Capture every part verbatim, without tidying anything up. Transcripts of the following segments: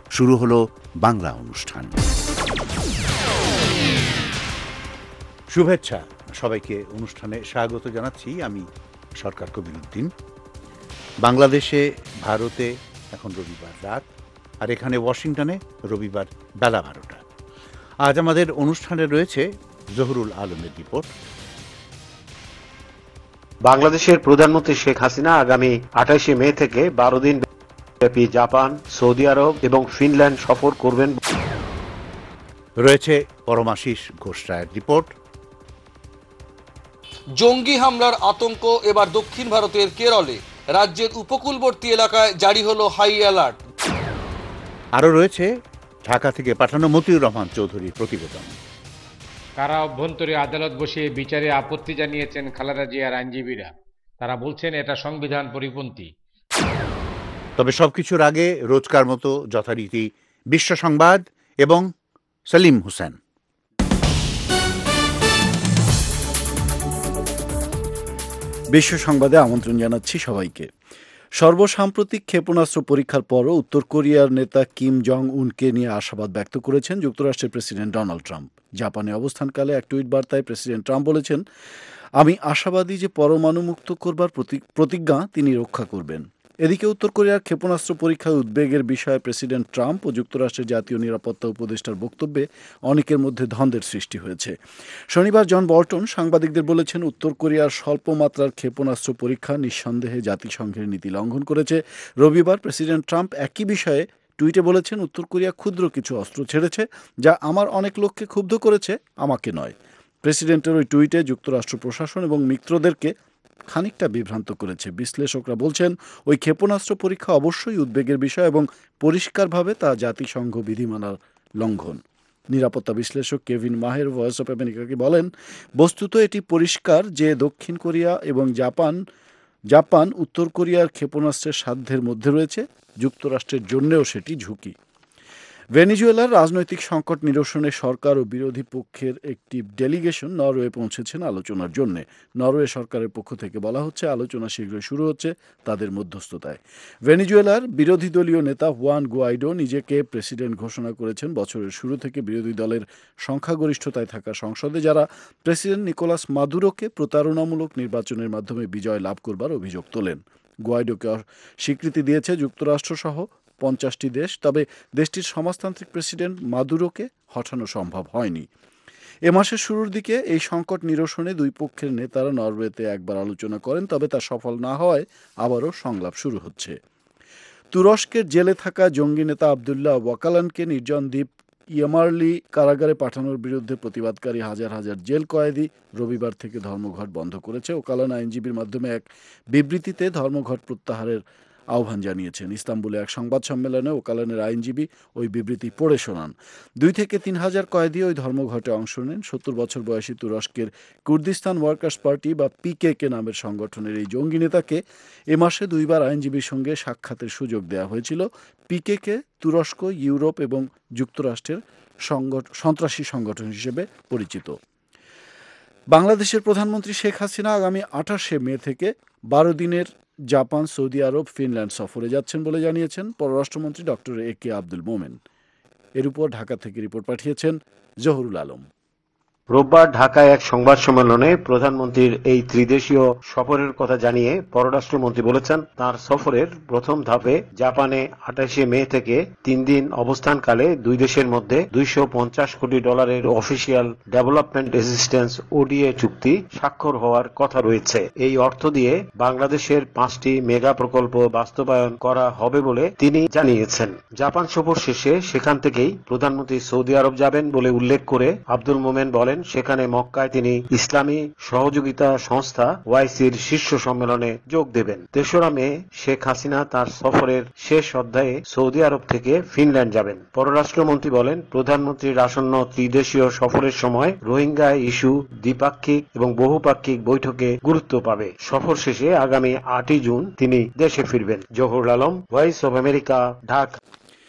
শুরু হলো বাংলা অনুষ্ঠান। শুভেচ্ছা সবাইকে, অনুষ্ঠানে স্বাগত জানাচ্ছি। আমি সরকার কবির উদ্দিন। বাংলাদেশে, ভারতে এখন রবিবার রাত, আর এখানে ওয়াশিংটনে রবিবার বেলা বারোটা। আজ আমাদের অনুষ্ঠানে রয়েছে জহুরুল আলমের রিপোর্ট। বাংলাদেশের প্রধানমন্ত্রী শেখ হাসিনা আগামী আঠাশে মে থেকে বারো দিন ব্যাপী জাপান, সৌদি আরব এবং ফিনল্যান্ড সফর করবেন। রয়েছে পরমাশিস ঘোষ রায়ের রিপোর্ট। জঙ্গি হামলার আতঙ্ক এবার দক্ষিণ ভারতের কেরলে, রাজ্যের উপকূলবর্তী এলাকায় জারি হলো হাই অ্যালার্ট। আরও রয়েছে ঢাকা থেকে পাঠানো মতিউর রহমান চৌধুরীর প্রতিবেদন। কারা অভ্যন্তরে আদালত বসিয়ে বিচারে আপত্তি জানিয়েছেন খালেদা জিয়ার আইনজীবীরা। তারা বলছেন এটা সংবিধান পরিপন্থী। তবে সবকিছুর আগে রোজকার মতো যথারীতি বিশ্ব সংবাদ এবং সেলিম হোসেন। বিশ্ব সংবাদে আমন্ত্রণ জানাচ্ছি সবাইকে। সর্বসাম্প্রতিক ক্ষেপণাস্ত্র পরীক্ষার পরও উত্তর কোরিয়ার নেতা কিম জং উনকে নিয়ে আশাবাদ ব্যক্ত করেছেন যুক্তরাষ্ট্রের প্রেসিডেন্ট ডোনাল্ড ট্রাম্প। জাপানে অবস্থানকালে এক টুইট বার্তায় প্রেসিডেন্ট ট্রাম্প বলেছেন, আমি আশাবাদী যে পরমাণু মুক্ত করবার প্রতিজ্ঞা তিনি রক্ষা করবেন। এদিকে উত্তর কোরিয়ার ক্ষেপণাস্ত্র পরীক্ষায় উদ্বেগের বিষয়ে প্রেসিডেন্ট ট্রাম্প ও যুক্তরাষ্ট্রের জাতীয় নিরাপত্তা উপদেষ্টার বক্তব্যে অনেকের মধ্যে দ্বন্দ্বের সৃষ্টি হয়েছে। শনিবার জন বল্টন সাংবাদিকদের বলেছেন, উত্তর কোরিয়ার স্বল্প মাত্রার ক্ষেপণাস্ত্র পরীক্ষা নিঃসন্দেহে জাতিসংঘের নীতি লঙ্ঘন করেছে। রবিবার প্রেসিডেন্ট ট্রাম্প একই বিষয়ে টুইটে বলেছেন, উত্তর কোরিয়া ক্ষুদ্র কিছু অস্ত্র ছেড়েছে যা আমার অনেক লোককে ক্ষুব্ধ করেছে, আমাকে নয়। প্রেসিডেন্টের ওই টুইটে যুক্তরাষ্ট্র প্রশাসন এবং মিত্রদেরকে খানিকটা বিভ্রান্ত করেছে। বিশ্লেষকরা বলছেন, ওই ক্ষেপণাস্ত্র পরীক্ষা অবশ্যই উদ্বেগের বিষয় এবং পরিষ্কারভাবে তা জাতিসংঘ বিধিমালার লঙ্ঘন। নিরাপত্তা বিশ্লেষক কেভিন মাহের ভয়েস অফ আমেরিকাকে বলেন, বস্তুত এটি পরিষ্কার যে দক্ষিণ কোরিয়া এবং জাপান জাপান উত্তর কোরিয়ার ক্ষেপণাস্ত্রের সাধ্যের মধ্যে রয়েছে। যুক্তরাষ্ট্রের জন্যেও সেটি ঝুঁকি। ভেনেজুয়েলার রাজনৈতিক সংকট নিরসনে সরকার ও বিরোধী পক্ষের একটি ডেলিগেশন নরওয়ে পৌঁছেছেন আলোচনার জন্য। নরওয়ে সরকারের পক্ষ থেকে বলা হচ্ছে, আলোচনা শীঘ্রই শুরু হচ্ছে তাদের মধ্যস্থতায়। ভেনেজুয়েলার বিরোধী দলীয় নেতা হুয়ান গুয়াইডো নিজেকে প্রেসিডেন্ট ঘোষণা করেছেন বছরের শুরু থেকে বিরোধী দলের সংখ্যাগরিষ্ঠতায় থাকা সংসদে, যারা প্রেসিডেন্ট নিকোলাস মাদুরোকে প্রতারণামূলক নির্বাচনের মাধ্যমে বিজয় লাভ করবার অভিযোগ তোলেন। গুয়াইডোকে স্বীকৃতি দিয়েছে যুক্তরাষ্ট্রসহ পঞ্চাশটি দেশ, তবে দেশটির সমাজতান্ত্রিক প্রেসিডেন্ট মাদুরোকে হটানো সম্ভব হয়নি। এ মাসের শুরুর দিকে এই সংকট নিরসনে দুই পক্ষের নেতারা নরওয়েতে একবার আলোচনা করেন, তবে তা সফল না হওয়ায় আবারও সংলাপ শুরু হচ্ছে। তুরস্কের জেলে থাকা জঙ্গি নেতা আবদুল্লাহ ওয়াকালানকে নির্জন দ্বীপ ইয়ামারলি কারাগারে পাঠানোর বিরুদ্ধে প্রতিবাদকারী হাজার হাজার জেল কয়েদি রবিবার থেকে ধর্মঘট বন্ধ করেছে। ওকালান আইনজীবীর মাধ্যমে এক বিবৃতিতে ধর্মঘট প্রত্যাহারের আহ্বান জানিয়েছেন। ইস্তাম্বুলে এক সংবাদ সম্মেলনে ওকালানের আইনজীবী ওই বিবৃতি পড়ে শোনান। দুই থেকে তিন হাজার কয়েদি ওই ধর্মঘটে অংশ নেন। সত্তর বছর বয়সী তুরস্কের কুর্দিস্তান ওয়ার্কার্স পার্টি বা পিকেকে নামের সংগঠনের এই জঙ্গি নেতাকে এ মাসে দুইবার আইনজীবীর সঙ্গে সাক্ষাতের সুযোগ দেওয়া হয়েছিল। পিকেকে তুরস্ক, ইউরোপ এবং যুক্তরাষ্ট্রের সন্ত্রাসী সংগঠন হিসেবে পরিচিত। বাংলাদেশের প্রধানমন্ত্রী শেখ হাসিনা আগামী আঠাশে মে থেকে বারো দিনের জাপান, সৌদি আরব, ফিনল্যান্ড সফরে যাচ্ছেন বলে জানিয়েছেন পররাষ্ট্রমন্ত্রী ডক্টর এ কে আব্দুল মোমেন। এর উপর ঢাকা থেকে রিপোর্ট পাঠিয়েছেন জহুরুল আলম। রোববার ঢাকায় এক সংবাদ সম্মেলনে প্রধানমন্ত্রীর এই ত্রিদেশীয় সফরের কথা জানিয়ে পররাষ্ট্রমন্ত্রী বলেছেন, তার সফরের প্রথম ধাপে জাপানে আঠাশে মে থেকে তিন দিন অবস্থানকালে দুই দেশের মধ্যে দুইশো পঞ্চাশ কোটি ডলারের অফিসিয়াল ডেভেলপমেন্ট অ্যাসিস্ট্যান্স ওডিএ চুক্তি স্বাক্ষর হওয়ার কথা রয়েছে। এই অর্থ দিয়ে বাংলাদেশের পাঁচটি মেগা প্রকল্প বাস্তবায়ন করা হবে বলে তিনি জানিয়েছেন। জাপান সফর শেষে সেখান থেকেই প্রধানমন্ত্রী সৌদি আরব যাবেন বলে উল্লেখ করে আব্দুল মোমেন বলেন, সেখানে মক্কায় তিনি ইসলামী সহযোগিতা সংস্থা ওয়াইসির শীর্ষ সম্মেলনে যোগ দেবেন। তেসরা মে শেখ হাসিনা তার সফরের শেষ অধ্যায়ে সৌদি আরব থেকে ফিনল্যান্ড যাবেন। পররাষ্ট্রমন্ত্রী বলেন, প্রধানমন্ত্রীর আসন্ন ত্রিদেশীয় সফরের সময় রোহিঙ্গা ইস্যু দ্বিপাক্ষিক এবং বহুপাক্ষিক বৈঠকে গুরুত্ব পাবে। সফর শেষে আগামী আটই জুন তিনি দেশে ফিরবেন। Zahurul Alam, Voice of America, Dhaka.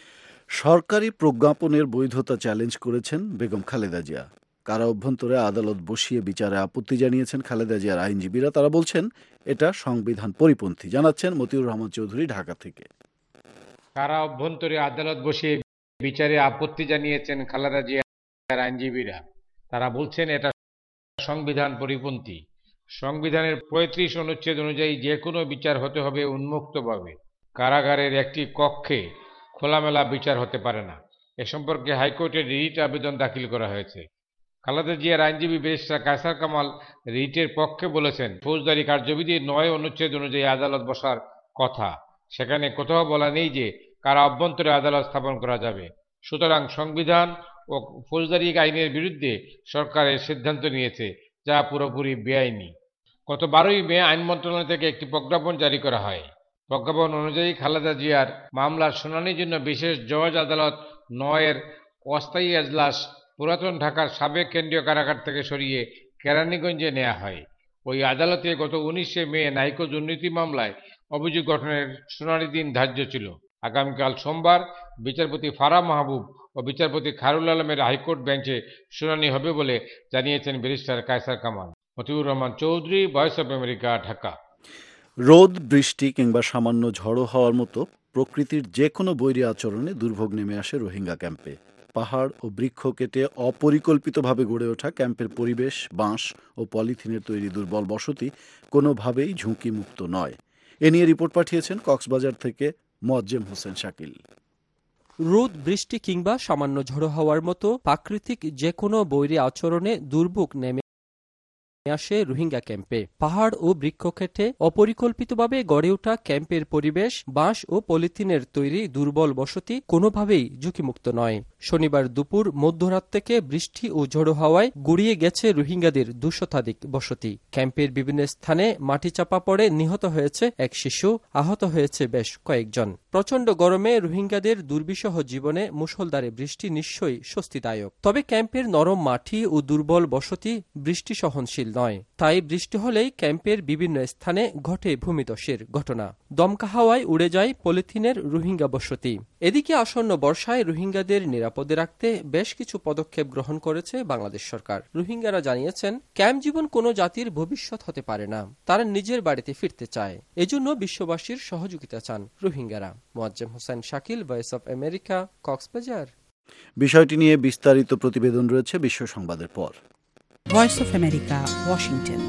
সরকারি প্রজ্ঞাপনের বৈধতা চ্যালেঞ্জ করেছেন বেগম খালেদা জিয়া। কারা অভ্যন্তরে আদালত বসিয়ে বিচারে আপত্তি জানিয়েছেন খালেদা জিয়ার আইনজীবীরা। তারা বলছেন এটা সংবিধান পরিপন্থী। জানাচ্ছেন মতিউর রহমান চৌধুরী ঢাকা থেকে। কারা অভ্যন্তরে আদালত বসিয়ে বিচারে আপত্তি জানিয়েছেন খালেদা জিয়ার আইনজীবীরা। তারা বলছেন এটা সংবিধান পরিপন্থী। সংবিধানের পঁয়ত্রিশ অনুচ্ছেদ অনুযায়ী যে কোনো বিচার হতে হবে উন্মুক্তভাবে। কারাগারের একটি কক্ষে খোলামেলা বিচার হতে পারে না। এ সম্পর্কে হাইকোর্টে রিট আবেদন দাখিল করা হয়েছে। খালেদা জিয়ার আইনজীবী ব্যারিস্টার কায়সার কামাল রিটের পক্ষে বলেছেন, ফৌজদারি কার্যবিধির নয় অনুচ্ছেদ অনুযায়ী আদালত বসার কথা। সেখানে কোথাও বলা নেই যে কারা অভ্যন্তরে আদালত স্থাপন করা যাবে। সুতরাং সংবিধান ও ফৌজদারি আইনের বিরুদ্ধে সরকারের সিদ্ধান্ত নিয়েছে, যা পুরোপুরি বেআইনি। গত বারোই মে আইন মন্ত্রণালয় থেকে একটি প্রজ্ঞাপন জারি করা হয়। প্রজ্ঞাপন অনুযায়ী খালেদা জিয়ার মামলার শুনানির জন্য বিশেষ জজ আদালত নয়ের অস্থায়ী এজলাস পুরাতন ঢাকার সাবেক কেন্দ্রীয় কারাগার থেকে সরিয়ে কেরানীগঞ্জে নেওয়া হয়। ওই আদালতে গত উনিশে মে নাইকো দুর্নীতি মামলায় অভিযোগ গঠনের শুনানির দিন ধার্য ছিল। আগামীকাল সোমবার বিচারপতি ফারাহ মাহবুব ও বিচারপতি খায়রুল আলমের হাইকোর্ট বেঞ্চে শুনানি হবে বলে জানিয়েছেন barrister Kaiser Kamal. Motiur Rahman Chowdhury, Voice of America, Dhaka. রোদ, বৃষ্টি কিংবা সামান্য ঝড়ো হওয়ার মতো প্রকৃতির যে কোনো বৈরী আচরণে দুর্ভোগ নেমে আসে রোহিঙ্গা ক্যাম্পে। পাহাড় ও বৃক্ষ কেটে অপরিকল্পিতভাবে গড়ে ওঠা ক্যাম্পের পরিবেশ বাঁশ ও পলিথিনের তৈরি দুর্বল বসতি কোনোভাবেই ঝুঁকিমুক্ত নয়। এ নিয়ে রিপোর্ট পাঠিয়েছেন কক্সবাজার থেকে মোয়াজ্জেম হোসেন শাকিল। রোদ, বৃষ্টি কিংবা সামান্য ঝড়ো হওয়ার মতো প্রাকৃতিক যে কোনো বৈরী আচরণে দুর্ভোগ নেমে আসে রোহিঙ্গা ক্যাম্পে। পাহাড় ও বৃক্ষ কেটে অপরিকল্পিতভাবে গড়ে ওঠা ক্যাম্পের পরিবেশ বাঁশ ও পলিথিনের তৈরি দুর্বল বসতি কোনোভাবেই ঝুঁকিমুক্ত নয়। শনিবার দুপুর মধ্যরাত থেকে বৃষ্টি ও ঝড়ো হাওয়ায় গুড়িয়ে গেছে রোহিঙ্গাদের দুই শতাধিক বসতি। ক্যাম্পের বিভিন্ন স্থানে মাটি চাপা পড়ে নিহত হয়েছে এক শিশু, আহত হয়েছে বেশ কয়েকজন। প্রচণ্ড গরমে রোহিঙ্গাদের দুর্বিষহ জীবনে মুষলধারে বৃষ্টি নিশ্চয়ই স্বস্তিদায়ক। তবে ক্যাম্পের নরম মাটি ও দুর্বল বসতি বৃষ্টি সহনশীল নয়। তাই বৃষ্টি হলেই ক্যাম্পের বিভিন্ন স্থানে ঘটে ভূমিধসের ঘটনা। দমকা হাওয়ায় উড়ে যায় পলিথিনের রোহিঙ্গা বসতি। এদিকে আসন্ন বর্ষায় রোহিঙ্গাদের নিরাপদে রাখতে বেশ কিছু পদক্ষেপ গ্রহণ করেছে বাংলাদেশ সরকার। রোহিঙ্গারা জানিয়েছেন, ক্যাম্প জীবন কোনো জাতির ভবিষ্যৎ হতে পারে না। তারা নিজের বাড়িতে ফিরতে চায়। এজন্য বিশ্ববাসীর সহযোগিতা চান রোহিঙ্গারা। Moazzem Hossain Shakil, Voice of America, Cox's Bazar. বিষয়টি নিয়ে বিস্তারিত প্রতিবেদন রয়েছে বিশ্ব সংবাদের পর। Voice of America, Washington.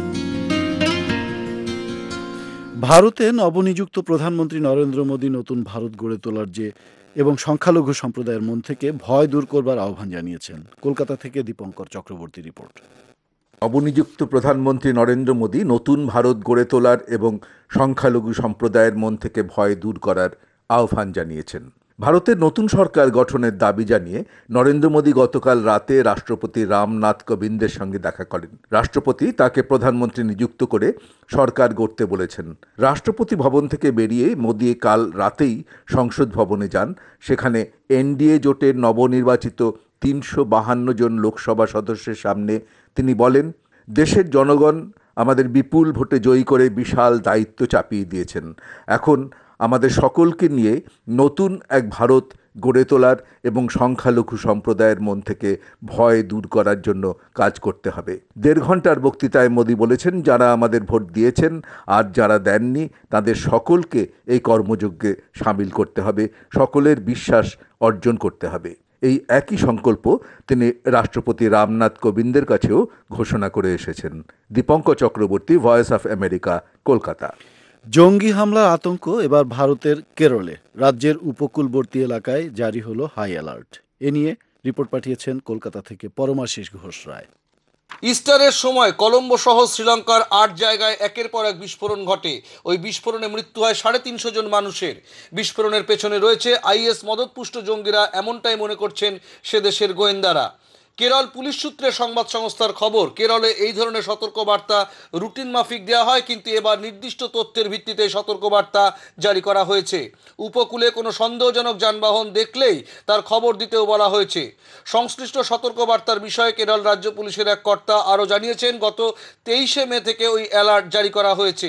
ভারতে নবনিযুক্ত প্রধানমন্ত্রী নরেন্দ্র মোদী নতুন ভারত গড়ে তোলার যে এবং সংখ্যালঘু সম্প্রদায়ের মন থেকে ভয় দূর করবার আহ্বান জানিয়েছেন। কলকাতা থেকে দীপঙ্কর চক্রবর্তী রিপোর্ট। নবনিযুক্ত প্রধানমন্ত্রী নরেন্দ্র মোদী নতুন ভারত গড়ে তোলার এবং সংখ্যালঘু সম্প্রদায়ের মন থেকে ভয় দূর করার আহ্বান জানিয়েছেন। ভারতের নতুন সরকার গঠনের দাবি জানিয়ে নরেন্দ্র মোদী গতকাল রাতে রাষ্ট্রপতি রামনাথ কোবিন্দের সঙ্গে দেখা করেন। রাষ্ট্রপতি তাকে প্রধানমন্ত্রী নিযুক্ত করে সরকার গড়তে বলেছেন। রাষ্ট্রপতি ভবন থেকে বেরিয়ে মোদী কাল রাতেই সংসদ ভবনে যান। সেখানে এনডিএ জোটের নবনির্বাচিত তিনশো বাহান্ন জন লোকসভা সদস্যের সামনে তিনি বলেন, দেশের জনগণ আমাদের বিপুল ভোটে জয়ী করে বিশাল দায়িত্ব চাপিয়ে দিয়েছেন। এখন আমাদের সকলকে নিয়ে নতুন এক ভারত গড়ে তোলার এবং সংখ্যালঘু সম্প্রদায়ের মন থেকে ভয় দূর করার জন্য কাজ করতে হবে। দেড় ঘন্টার বক্তৃতায় মোদী বলেছেন, যারা আমাদের ভোট দিয়েছেন আর যারা দেননি তাদের সকলকে এই কর্মযজ্ঞে সামিল করতে হবে, সকলের বিশ্বাস অর্জন করতে হবে। এই একই সংকল্প তিনি রাষ্ট্রপতি রামনাথ কোবিন্দের কাছেও ঘোষণা করে এসেছেন। Dipankar Chakraborty, Voice of America, Kolkata. জঙ্গি হামলার আতঙ্ক এবার ভারতের কেরলে। রাজ্যের উপকূলবর্তী এলাকায় জারি হলো হাই অ্যালার্ট। এ নিয়ে রিপোর্ট পাঠিয়েছেন কলকাতা থেকে পরমাশিস ঘোষ রায়। ইস্টারের সময় কলম্বো সহ শ্রীলঙ্কার আট জায়গায় একের পর এক বিস্ফোরণ ঘটে। ওই বিস্ফোরণে মৃত্যু হয় সাড়ে তিনশো জন মানুষের। বিস্ফোরণের পেছনে রয়েছে আইএস মদতপুষ্ট জঙ্গিরা, এমনটাই মনে করছেন সে দেশের গোয়েন্দারা। কেরল পুলিশ সূত্রে সংবাদ সংস্থার খবর, কেরলে এই ধরনের সতর্কবার্তা রুটিন মাফিক দেওয়া হয়, কিন্তু এবার নির্দিষ্ট তথ্যের ভিত্তিতে সতর্কবার্তা জারি করা হয়েছে। উপকূলে কোনো সন্দেহজনক যানবাহন দেখলেই তার খবর দিতেও বলা হয়েছে। সংশ্লিষ্ট সতর্কবার্তার বিষয়ে কেরল রাজ্য পুলিশের এক কর্তা আরও জানিয়েছেন, গত তেইশে মে থেকে ওই অ্যালার্ট জারি করা হয়েছে।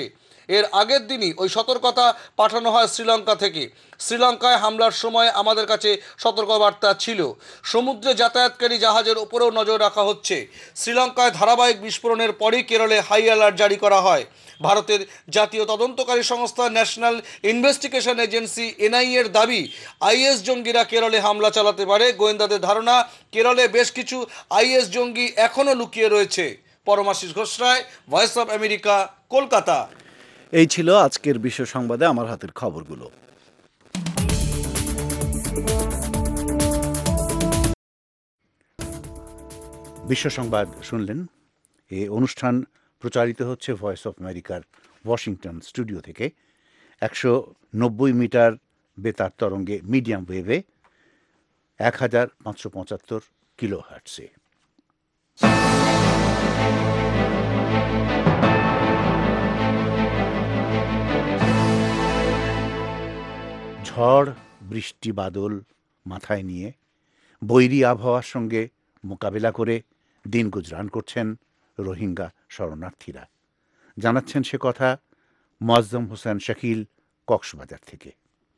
এর আগের দিনই ওই সতর্কতা পাঠানো হয় শ্রীলঙ্কা থেকে। শ্রীলঙ্কায় হামলার সময় আমাদের কাছে সতর্কবার্তা ছিল। সমুদ্রে যাতায়াতকারী জাহাজের ওপরেও নজর রাখা হচ্ছে। শ্রীলঙ্কায় ধারাবাহিক বিস্ফোরণের পরই কেরলে হাই অ্যালার্ট জারি করা হয়। ভারতের জাতীয় তদন্তকারী সংস্থা ন্যাশনাল ইনভেস্টিগেশন এজেন্সি এনআইএ এর দাবি, আইএস জঙ্গিরা কেরলে হামলা চালাতে পারে। গোয়েন্দাদের ধারণা, কেরলে বেশ কিছু আইএস জঙ্গি এখনও লুকিয়ে রয়েছে। Paramashis Ghoshroy, Voice of America, Kolkata. এই ছিল আজকের বিশ্ব সংবাদে আমার হাতের খবরগুলো। বিশ্ব সংবাদ শুনলেন। এই অনুষ্ঠান প্রচারিত হচ্ছে ভয়েস অফ আমেরিকার ওয়াশিংটন স্টুডিও থেকে একশো নব্বই মিটার বেতার তরঙ্গে মিডিয়াম ওয়েভে এক হাজার পাঁচশো পঁচাত্তর কিলো হার্টসে। ঝড় বৃষ্টি বাদল মাথায় নিয়ে বৈরী আবহাওয়ার সঙ্গে মোকাবেলা করে দিন গুজরান করছেন রোহিঙ্গা শরণার্থীরা। জানাচ্ছেন সে কথা মোয়াজ্জম হোসেন শাকিল, কক্সবাজার থেকে।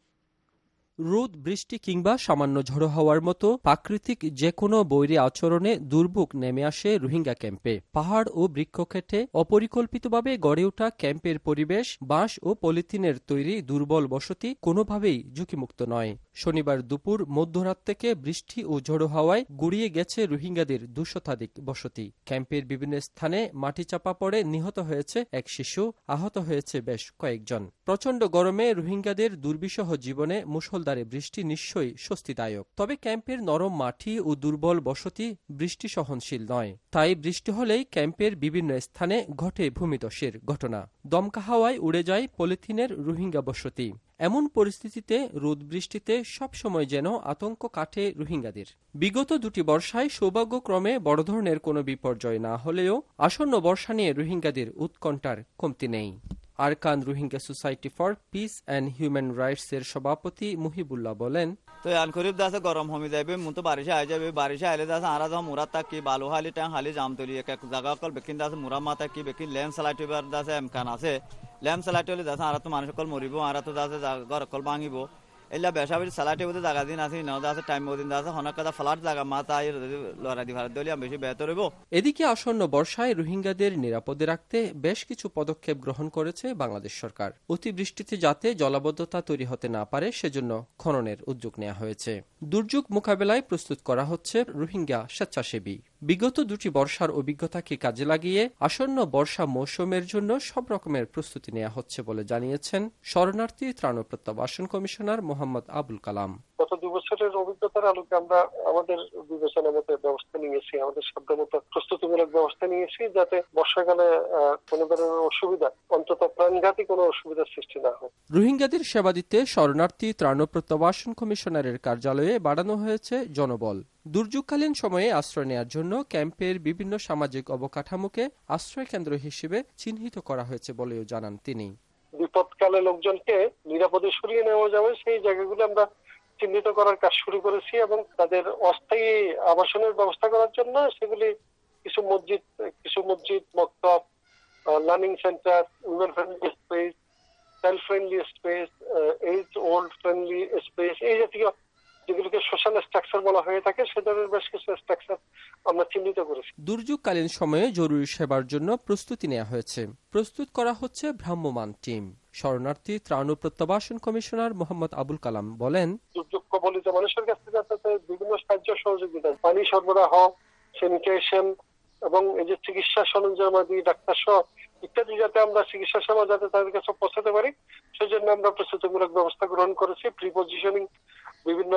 রোদ, বৃষ্টি কিংবা সামান্য ঝড়ো হওয়ার মতো প্রাকৃতিক যে কোনো বৈরী আচরণে দুর্ভোগ নেমে আসে রোহিঙ্গা ক্যাম্পে। পাহাড় ও বৃক্ষ কেটে অপরিকল্পিতভাবে গড়ে ওঠা ক্যাম্পের পরিবেশ বাঁশ ও পলিথিনের তৈরি দুর্বল বসতি কোনোভাবেই ঝুঁকিমুক্ত নয়। শনিবার দুপুর মধ্যরাত থেকে বৃষ্টি ও ঝড়ো হাওয়ায় গুড়িয়ে গেছে রোহিঙ্গাদের দুশতাধিক বসতি। ক্যাম্পের বিভিন্ন স্থানে মাটি চাপা পড়ে নিহত হয়েছে এক শিশু, আহত হয়েছে বেশ কয়েকজন। প্রচণ্ড গরমে রোহিঙ্গাদের দুর্বিষহ জীবনে মুষলধারে বৃষ্টি নিশ্চয়ই স্বস্তিদায়ক। তবে ক্যাম্পের নরম মাটি ও দুর্বল বসতি বৃষ্টি সহনশীল নয়। তাই বৃষ্টি হলেই ক্যাম্পের বিভিন্ন স্থানে ঘটে ভূমিধসের ঘটনা। দমকা হাওয়ায় উড়ে যায় পলিথিনের রোহিঙ্গা বসতি। এমন পরিস্থিতিতে রোদ বৃষ্টিতে সবসময় যেন আতঙ্ক কাটে রোহিঙ্গাদের। বিগত দুটি বর্ষায় সৌভাগ্যক্রমে বড় ধরনের কোনো বিপর্যয় না হলেও আসন্ন বর্ষা নিয়ে রোহিঙ্গাদের উৎকণ্ঠার কমতি নেই। Arakan Rohingya Society for Peace and Human Rights এর সভাপতি মুহিবুল্লাহ বলেন, তো আন করিব দাসে গরম হমি যাবে মু তো বারিশে আই যাবে বারিশে আইলে দাস আরা যখন মুরাত তাকি বালু হালি ট্যাং হালি জাম তলি এক এক জায়গা কল বেকিন দাস মুরা মাতা কি বেকিন ল্যান্ড স্লাইড হইবার দাসে এমকান আছে। ল্যান্ড স্লাইড হলে দাস আরা তো মানুষ কল মরিব, আরা তো দাসে ঘর কল ভাঙিব। এলা বেশাবের স্লাইড হইতে জায়গা দিন আছে ন দাসে টাইম দিন দাসে হনক কথা ফ্ল্যাট জায়গা মাতা আই লড়া দি ভারত দলিয়া বেশি বেহতর হইব। এদিকে আসন্ন বর্ষায় রোহিঙ্গাদের নিরাপদে রাখতে বেশ কিছু পদক্ষেপ গ্রহণ করেছে বাংলাদেশ সরকার। অতিবৃষ্টিতে যাতে জলাবদ্ধতা তৈরি হতে না পারে সেজন্য খননের উদ্যোগ নেওয়া হয়েছে। দুর্যোগ মোকাবেলায় প্রস্তুত করা হচ্ছে রোহিঙ্গা স্বেচ্ছাসেবী। বিগত দুটি বর্ষার অভিজ্ঞতাকে কাজে লাগিয়ে আসন্ন বর্ষা মৌসুমের জন্য সব রকমের প্রস্তুতি নেওয়া হচ্ছে বলে জানিয়েছেন শরণার্থী ত্রাণ ও প্রত্যাবাসন কমিশনার মোহাম্মদ আবুল কালাম। গত দুই বছরের অভিজ্ঞতার আলোকে আমরা আমাদের বিবেচনা মতো ব্যবস্থা নিয়েছি, আমাদের সাধ্যমতো প্রস্তুতিমূলক ব্যবস্থা নিয়েছি যাতে বর্ষাকালে কোনো ধরনের অসুবিধা, অন্তত প্রাণঘাতী কোনো অসুবিধার সৃষ্টি না হয়। রোহিঙ্গাদের সেবা দিতে শরণার্থী ত্রাণ ও প্রত্যাবাসন কমিশনারের কার্যালয়ে বাড়ানো হয়েছে জনবল। দুর্যোগকালীন সময়ে আশ্রয় নেওয়ার জন্য ক্যাম্পের বিভিন্ন সামাজিক অবকাঠামোকে আশ্রয় কেন্দ্র হিসেবে চিহ্নিত করা হয়েছে বলেও জানান তিনি। বিপদকালে লোকজনকে নিরাপদে সরিয়ে নেওয়া যাবে সেই জায়গাগুলো আমরা চিহ্নিত করার কাজ শুরু করেছি এবং তাদের অস্থায়ী আবাসনের ব্যবস্থা করার জন্য সেগুলি কিছু মসজিদ কিছু মসজিদ মক্তব, learning centre, women friendly space, child friendly space, age old friendly space, এই জাতীয় যেগুলোকে সোশ্যাল স্ট্রাকচার বলা হয়ে থাকে সে ধরনের বেশ কিছু স্ট্রাকচার আমরা চিহ্নিত করেছি। দুর্যোগকালীন সময়ে জরুরি সেবার জন্য প্রস্তুতি নেওয়া হয়েছে। প্রস্তুত করা হচ্ছে ভ্রাম্যমাণ টিম। শরণার্থী ত্রাণ ও প্রত্যাবাসন কমিশনার মোহাম্মদ আবুল কালাম বলেন, দুর্যোগ কবলিত মানুষের কাছ থেকে তাদের বিভিন্ন সাহায্য সহযোগিতা, পানি সরবরাহ, স্যানিটেশন এবং এই যে চিকিৎসা সরঞ্জামাদি, ডাক্তার সহ ইত্যাদি যাতে আমরা চিকিৎসা সেবা যাতে তাদের কাছে পৌঁছাতে পারি সেই জন্য আমরা প্রস্তুতিমূলক ব্যবস্থা গ্রহণ করেছি। প্রি পজিশনিং বিভিন্ন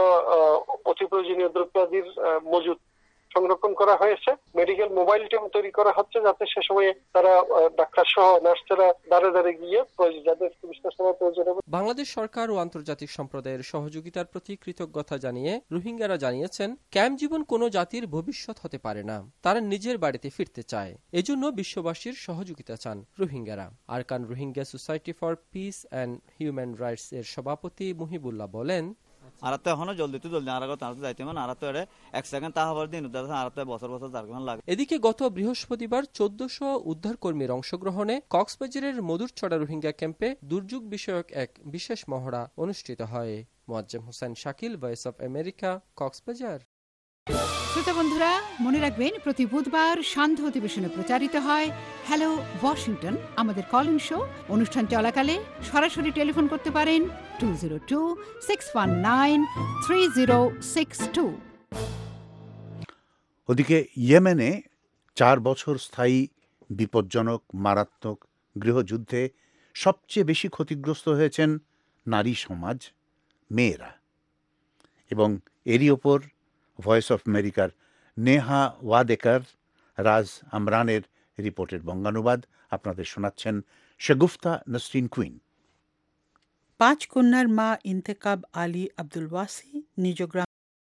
অতি প্রয়োজনীয় দ্রব্যাদির মজুদ সংরক্ষণ করা হয়েছে। মেডিকেল মোবাইল টিম তৈরি করা হচ্ছে যাতে সে সময়ে তারা ডাক্তার সহ নার্সেরা দাঁড়ে দাঁড়িয়ে গিয়ে যাদের চিকিৎসা সেবা প্রয়োজন হবে। বাংলাদেশ সরকার ও আন্তর্জাতিক সম্প্রদায়ের সহযোগিতার প্রতি কৃতজ্ঞতা জানিয়ে রোহিঙ্গারা জানিয়েছেন, ক্যাম্প জীবন কোনো জাতির ভবিষ্যৎ হতে পারে না। তারা নিজের বাড়িতে ফিরতে চায়, এজন্য বিশ্ববাসীর সহযোগিতা চান রোহিঙ্গারা। Arakan Rohingya Society for Peace and Human Rights এর সভাপতি মুহিবুল্লাহ বলেন, আর তো এখনো জলদি তো জলদি আর তো যাইতে মানে আর তো এক সেকেন্ড তা হবার দিন আর তো বছর বছর যার লাগে। এদিকে গত বৃহস্পতিবার চোদ্দশো উদ্ধারকর্মীর অংশগ্রহণে কক্সবাজারের মধুরছড়া রোহিঙ্গা ক্যাম্পে দুর্যোগ বিষয়ক এক বিশেষ মহড়া অনুষ্ঠিত হয়। Moazzem Hossain Shakil, Voice of America, Cox's Bazar. শ্রোতা বন্ধুরা, মনে রাখবেন প্রতি বুধবার সান্ধ্য অধিবেশনে প্রচারিত হয় হ্যালো ওয়াশিংটন, আমাদের কল ইন শো। অনুষ্ঠান চলাকালে সরাসরি টেলিফোন করতে পারেন two zero two six one nine three zero six two. ওদিকে ইয়েমেনে চার বছর স্থায়ী বিপজ্জনক মারাত্মক গৃহযুদ্ধে সবচেয়ে বেশি ক্ষতিগ্রস্ত হয়েছেন নারী সমাজ, মেয়েরা। এবং এরই ওপর ভয়েস অফ আমেরিকার নেহা ওয়াদেকার, রাজ আমরানের রিপোর্টের বঙ্গানুবাদ আপনাদের শোনাচ্ছেন শাগুফতা নসরিন কুইন। পাঁচ কন্যার মা ইন্তেকাব আলী আব্দুল ওয়াসি নিজ গ্রাম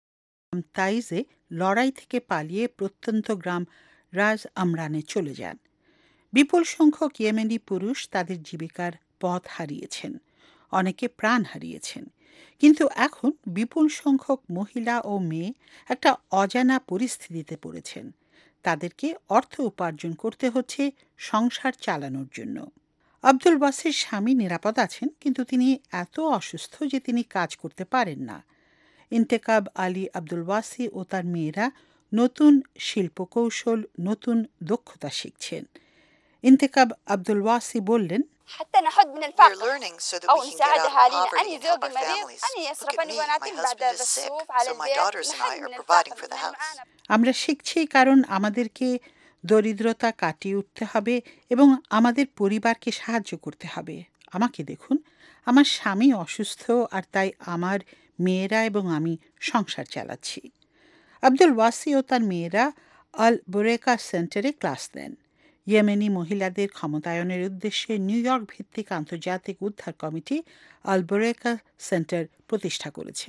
তাইজে লড়াই থেকে পালিয়ে প্রত্যন্ত গ্রাম রাজ আমরানে চলে যান। বিপুল সংখ্যক ইয়েমেনি পুরুষ তাদের জীবিকার পথ হারিয়েছেন, অনেকে প্রাণ হারিয়েছেন। কিন্তু এখন বিপুল সংখ্যক মহিলা ও মেয়ে একটা অজানা পরিস্থিতিতে পড়েছেন। তাদেরকে অর্থ উপার্জন করতে হচ্ছে সংসার চালানোর জন্য। আব্দুল ওয়াসির স্বামী নিরাপদ আছেন, কিন্তু তিনি এত অসুস্থ যে তিনি কাজ করতে পারেন না। ইন্তেকাব আলী আব্দুল ওয়াসি ও তার মেয়েরা নতুন শিল্পকৌশল, নতুন দক্ষতা শিখছেন। ইন্তেকাব আব্দুল ওয়াসি বললেন, حتى نحد من الفقر أو نساعد أهالينا. أنا زوجي مريض، أنا يصرفني بناتي بعد الصوف على البيت. نحد من الفقر. আমরা শিখছি কারণ আমাদেরকে দরিদ্রতা কাটিয়ে উঠতে হবে এবং আমাদের পরিবারকে সাহায্য করতে হবে। আমাকে দেখুন, আমার স্বামী অসুস্থ আর তাই আমার মেয়েরা এবং আমি সংসার চালাচ্ছি। আব্দুল ওয়াসি ও তার মেয়েরা আল বুরেকা সেন্টারে ক্লাস দেন। ইয়েমেনি মহিলাদের ক্ষমতায়নের উদ্দেশ্যে নিউ ইয়র্ক ভিত্তিক আন্তর্জাতিক উদ্ধার কমিটি আল বুরেকা সেন্টার প্রতিষ্ঠা করেছে।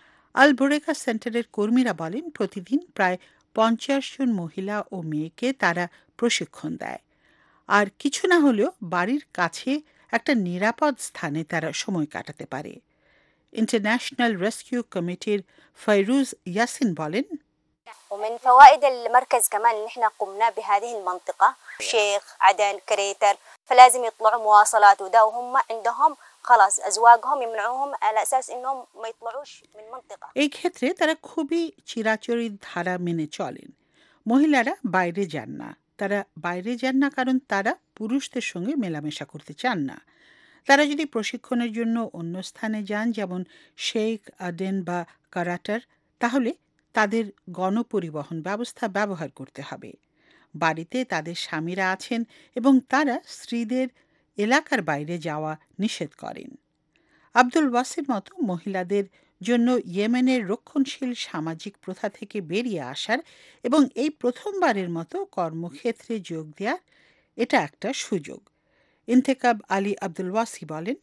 আল বুরেকা সেন্টারের কর্মীরা বলেন, প্রতিদিন প্রায় পঞ্চাশ জন মহিলা ও মেয়েকে তারা প্রশিক্ষণ দেয়, আর কিছু না হলেও বাড়ির কাছে একটা নিরাপদ স্থানে তারা সময় কাটাতে পারে। ইন্টারন্যাশনাল রেস্কিউ কমিটির ফয়রুজ ইয়াসিন বলেন, ومن فوائد المركز كمان ان احنا قمنا بهذه المنطقه شيخ عدن كريتر، فلازم يطلعوا مواصلات وده، وهم عندهم خلاص ازواجهم يمنعوهم على اساس انهم ما يطلعوش من منطقه। এই ক্ষেত্রে তারা খুবই চিরাচরিত ধারা মেনে চলেন। মহিলারা বাইরে যান না। তারা বাইরে যান না কারণ তারা পুরুষদের সঙ্গে মেলামেশা করতে চান না। তারা যদি প্রশিক্ষণের জন্য অন্য স্থানে যান, যেমন শেখ আডেন বা কারাটার, তাহলে তাদের গণপরিবহন ব্যবস্থা ব্যবহার করতে হবে। বাড়িতে তাদের স্বামীরা আছেন এবং তারা স্ত্রীদের এলাকার বাইরে যাওয়া নিষেধ করেন। আব্দুল ওয়াসির মতো মহিলাদের জন্য ইয়েমেনের রক্ষণশীল সামাজিক প্রথা থেকে বেরিয়ে আসার এবং এই প্রথমবারের মতো কর্মক্ষেত্রে যোগ দেওয়ার এটা একটা সুযোগ। ইন্তেকাব আলী আব্দুল ওয়াসি বলেন,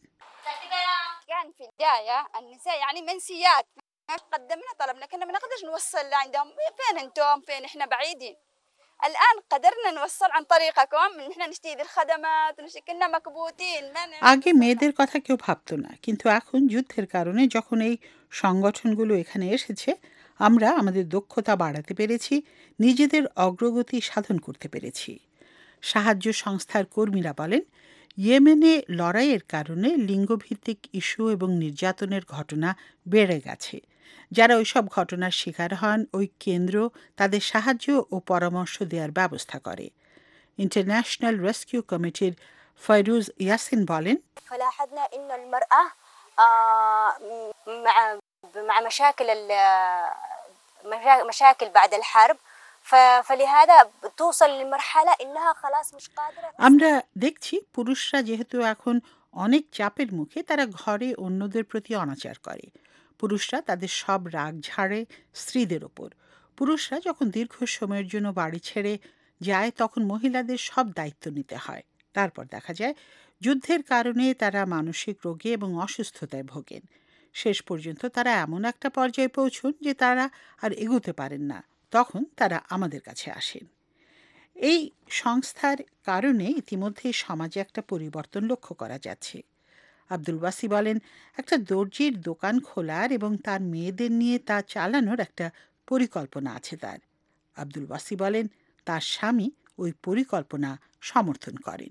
كان في البدايه النساء يعني منسيات، قدمنا طلبنا كنا ما نقدرش نوصل عندهم، فين انتم، فين احنا بعيدين. الان قدرنا نوصل عن طريقكم ان احنا نشتري الخدمات ونشتري، كنا مكبوتين. আগে মেয়েদের কথা কেউ ভাবতো না, কিন্তু এখন যুদ্ধের কারণে যখন এই সংগঠনগুলো এখানে এসেছে, আমরা আমাদের দক্ষতা বাড়াতে পেরেছি, নিজেদের অগ্রগতি সাধন করতে পেরেছি। সাহায্য সংস্থার কর্মীরা বলেন, ইয়েমেনে লড়াইয়ের কারণে লিঙ্গভিত্তিক ইস্যু এবং নির্যাতনের ঘটনা বেড়ে গেছে। যারা ওইসব ঘটনার শিকার হন, ওই কেন্দ্র তাদের সাহায্য ও পরামর্শ দেওয়ার ব্যবস্থা করে। ইন্টারন্যাশনাল রেস্কিউ কমিটির ফয়রুজ ইয়াসিন বলেন, فلاحظنا انه المراه مع مع مشاكل مشاكل بعد الحرب، فلهذا توصل لمرحله انها خلاص مش قادره। আমরা দেখছি পুরুষরা যেহেতু এখন অনেক চাপের মুখে, তারা ঘরে অন্যদের প্রতি অনাচার করে। পুরুষরা তাদের সব রাগ ঝাড়ে স্ত্রীদের ওপর। পুরুষরা যখন দীর্ঘ সময়ের জন্য বাড়ি ছেড়ে যায়, তখন মহিলাদের সব দায়িত্ব নিতে হয়। তারপর দেখা যায় যুদ্ধের কারণে তারা মানসিক রোগে এবং অসুস্থতায় ভোগেন। শেষ পর্যন্ত তারা এমন একটা পর্যায়ে পৌঁছন যে তারা আর এগোতে পারেন না। তখন তারা আমাদের কাছে আসেন। এই সংস্থার কারণে ইতিমধ্যে সমাজে একটা পরিবর্তন লক্ষ্য করা যাচ্ছে। আব্দুল ওয়াসি বলেন, একটা দর্জির দোকান খোলার এবং তার মেয়েদের নিয়ে তা চালানোর একটা পরিকল্পনা আছে তার। আব্দুল ওয়াসি বলেন, তার স্বামী ওই পরিকল্পনা সমর্থন করেন।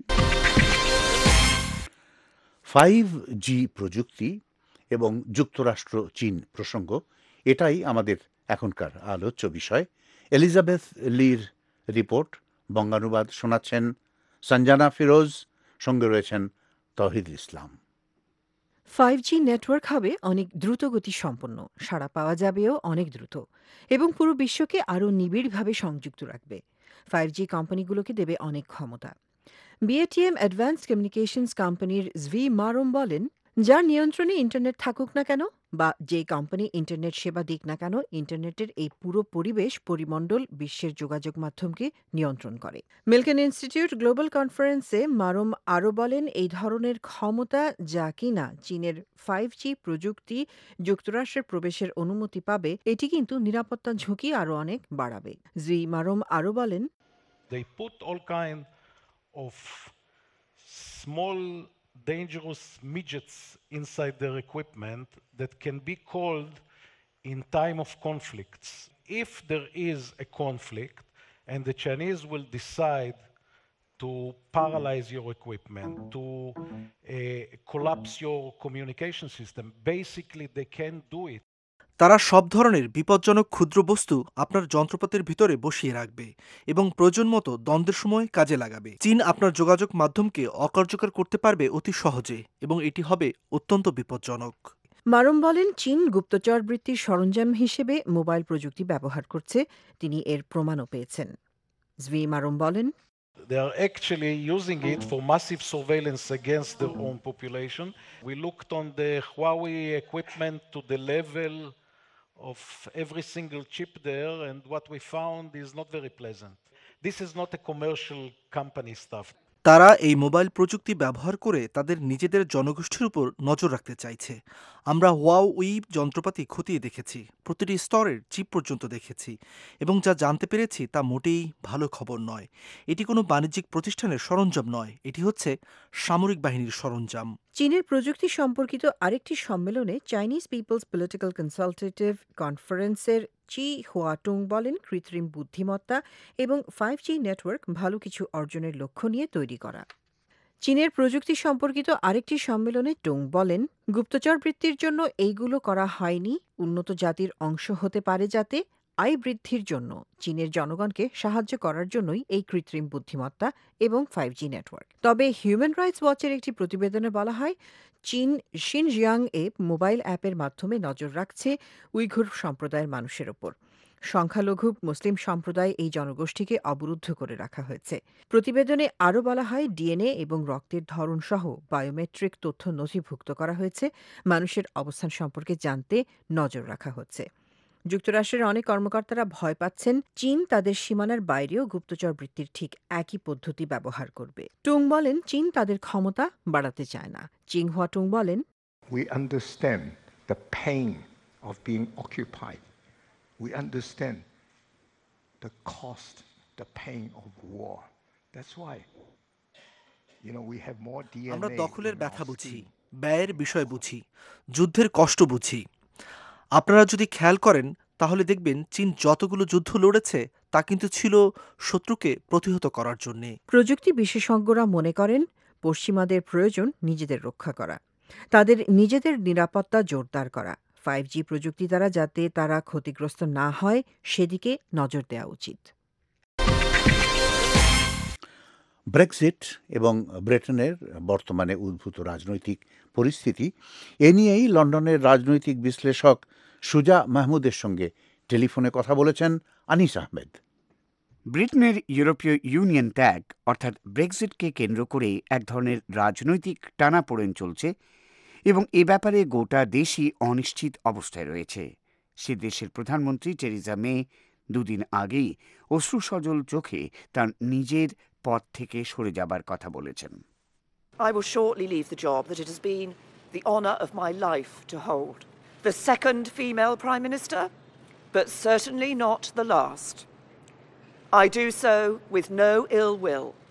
ফাইভ জি প্রযুক্তি এবং যুক্তরাষ্ট্র চীন প্রসঙ্গ, এটাই আমাদের এখনকার আলোচ্য বিষয়। এলিজাবেথ লির রিপোর্ট, বঙ্গানুবাদ শোনাচ্ছেন সঞ্জানা ফিরোজ, সঙ্গে রয়েছেন তহিদ ইসলাম। ফাইভ জি নেটওয়ার্ক হবে অনেক দ্রুতগতি সম্পন্ন, সাড়া পাওয়া যাবেও অনেক দ্রুত এবং পুরো বিশ্বকে আরও নিবিড়ভাবে সংযুক্ত রাখবে। ফাইভ জি কোম্পানিগুলোকে দেবে অনেক ক্ষমতা। বিএটিএম অ্যাডভান্স কমিউনিকেশনস কোম্পানির জভি মারুম বলেন, যার নিয়ন্ত্রণে ইন্টারনেট থাকুক না কেন বা যে কোম্পানি ইন্টারনেট সেবা দিক না কেন, ইন্টারনেটের এই পুরো পরিবেশ পরিমণ্ডল বিশ্বের যোগাযোগ মাধ্যমকে নিয়ন্ত্রণ করে। মিল্কেন ইনস্টিটিউট গ্লোবাল কনফারেন্সে মারুম আরও বলেন, এই ধরনের ক্ষমতা যা কিনা চীনের ফাইভ জি প্রযুক্তি যুক্তরাষ্ট্রের প্রবেশের অনুমতি পাবে, এটি কিন্তু নিরাপত্তা ঝুঁকি আরও অনেক বাড়াবে। জভি মারুম আরও বলেন, They put all kind of small dangerous midgets inside their equipment that can be called in time of conflicts. If there is a conflict and the Chinese will decide to paralyze your equipment, to uh, collapse your communication system, basically they can do it. তারা সব ধরনের বিপজ্জনক ক্ষুদ্র বস্তু আপনার যন্ত্রপাতির ভিতরে বসিয়ে রাখবে এবং প্রয়োজন মতো দ্বন্দ্বের সময় কাজে লাগাবে। চীন আপনার যোগাযোগ মাধ্যমকে অকার্যকর করতে পারবে অতি সহজে এবং এটি হবে অত্যন্ত বিপজ্জনক। মারুম বলেন, চীন গুপ্তচর বৃত্তির সরঞ্জাম হিসেবে মোবাইল প্রযুক্তি ব্যবহার করছে, তিনি এর প্রমাণও পেয়েছেন। জভি মারুম বলেন, They are actually using it for massive surveillance against their own population. We looked on the Huawei equipment to the level of every single chip there, and what we found is not very pleasant. This is not a commercial company stuff. তারা এই mobile প্রযুক্তি ব্যবহার করে তাদের নিজেদের জনগোষ্ঠীর উপর নজর রাখতে চাইছে। আমরা হুয়াওই যন্ত্রপাতি খতিয়ে দেখেছি, প্রতিটি স্তরের চিপ পর্যন্ত দেখেছি এবং যা জানতে পেরেছি তা মোটেই ভালো খবর নয়। এটি কোনো বাণিজ্যিক প্রতিষ্ঠানের সরঞ্জাম নয়, এটি হচ্ছে সামরিক বাহিনীর সরঞ্জাম। চীনের প্রযুক্তি সম্পর্কিত আরেকটি সম্মেলনে চাইনিজ পিপলস পলিটিক্যাল কনসালটেটিভ কনফারেন্সের চি হুয়াটুং বলেন, কৃত্রিম বুদ্ধিমত্তা এবং ফাইভ জি নেটওয়ার্ক ভালো কিছু অর্জনের লক্ষ্য নিয়ে তৈরি করা। চীনের প্রযুক্তি সম্পর্কিত আরেকটি সম্মেলনে টুং বলেন, গুপ্তচর বৃত্তির জন্য এইগুলো করা হয়নি, উন্নত জাতির অংশ হতে পারে যাতে আয় বৃদ্ধির জন্য চীনের জনগণকে সাহায্য করার জন্যই এই কৃত্রিম বুদ্ধিমত্তা এবং ফাইভ জি নেটওয়ার্ক। তবে হিউম্যান রাইটস ওয়াচের একটি প্রতিবেদনে বলা হয়, চীন শিনজিয়াং এ মোবাইল অ্যাপের মাধ্যমে নজর রাখছে উইঘুর সম্প্রদায়ের মানুষের ওপর। সংখ্যালঘু মুসলিম সম্প্রদায় এই জনগোষ্ঠীকে অবরুদ্ধ করে রাখা হয়েছে। প্রতিবেদনে আরও বলা হয়, ডিএনএ এবং রক্তের ধরন সহ বায়োমেট্রিক তথ্য নথিভুক্ত করা হয়েছে, মানুষের অবস্থান সম্পর্কে জানতে নজর রাখা হচ্ছে। যুক্তরাষ্ট্রের অনেক কর্মকর্তারা ভয় পাচ্ছেন চীন তাদের সীমানার বাইরেও গুপ্তচর বৃত্তির ঠিক একই পদ্ধতি ব্যবহার করবে। টুং বলেন, চীন তাদের ক্ষমতা বাড়াতে চায় না। চিং হুয়া টুং বলেন, We understand the pain of being occupied. We understand the cost, the pain of war. That's why, you know, we have more D N A. আমরা দখলের ব্যথা বুঝি, ব্যয়ের বিষয় বুঝি, যুদ্ধের কষ্ট বুঝি। আপনারা যদি খেয়াল করেন তাহলে দেখবেন চীন যতগুলো যুদ্ধ লড়েছে তা কিন্তু ছিল শত্রুকে প্রতিহত করার জন্যে। প্রযুক্তি বিশেষজ্ঞরা মনে করেন পশ্চিমাদের প্রয়োজন নিজেদের রক্ষা করা, তাদের নিজেদের নিরাপত্তা জোরদার করা। ফাইভ জি প্রযুক্তি দ্বারা যাতে তারা ক্ষতিগ্রস্ত না হয় সেদিকে নজর দেওয়া উচিত। ব্রেক্সিট এবং ব্রিটেনের বর্তমানে উদ্ভূত রাজনৈতিক পরিস্থিতি, এ নিয়েই লন্ডনের রাজনৈতিক বিশ্লেষক সুজা মাহমুদের সঙ্গে টেলিফোনে কথা বলেছেন আনিস আহমেদ। ব্রিটেনের ইউরোপীয় ইউনিয়ন ত্যাগ অর্থাৎ ব্রেক্সিটকে কেন্দ্র করে এক ধরনের রাজনৈতিক টানাপোড়েন চলছে এবং এ ব্যাপারে গোটা দেশই অনিশ্চিত অবস্থায় রয়েছে। সে দেশের প্রধানমন্ত্রী টেরিজা মে দুদিন আগেই অশ্রুসজল চোখে তার নিজের পদ থেকে সরে যাবার কথা বলেছেন। I will shortly leave the job that it has been the honour of my life to hold. The second female Prime Minister, but certainly not the last. I do so with no ill will,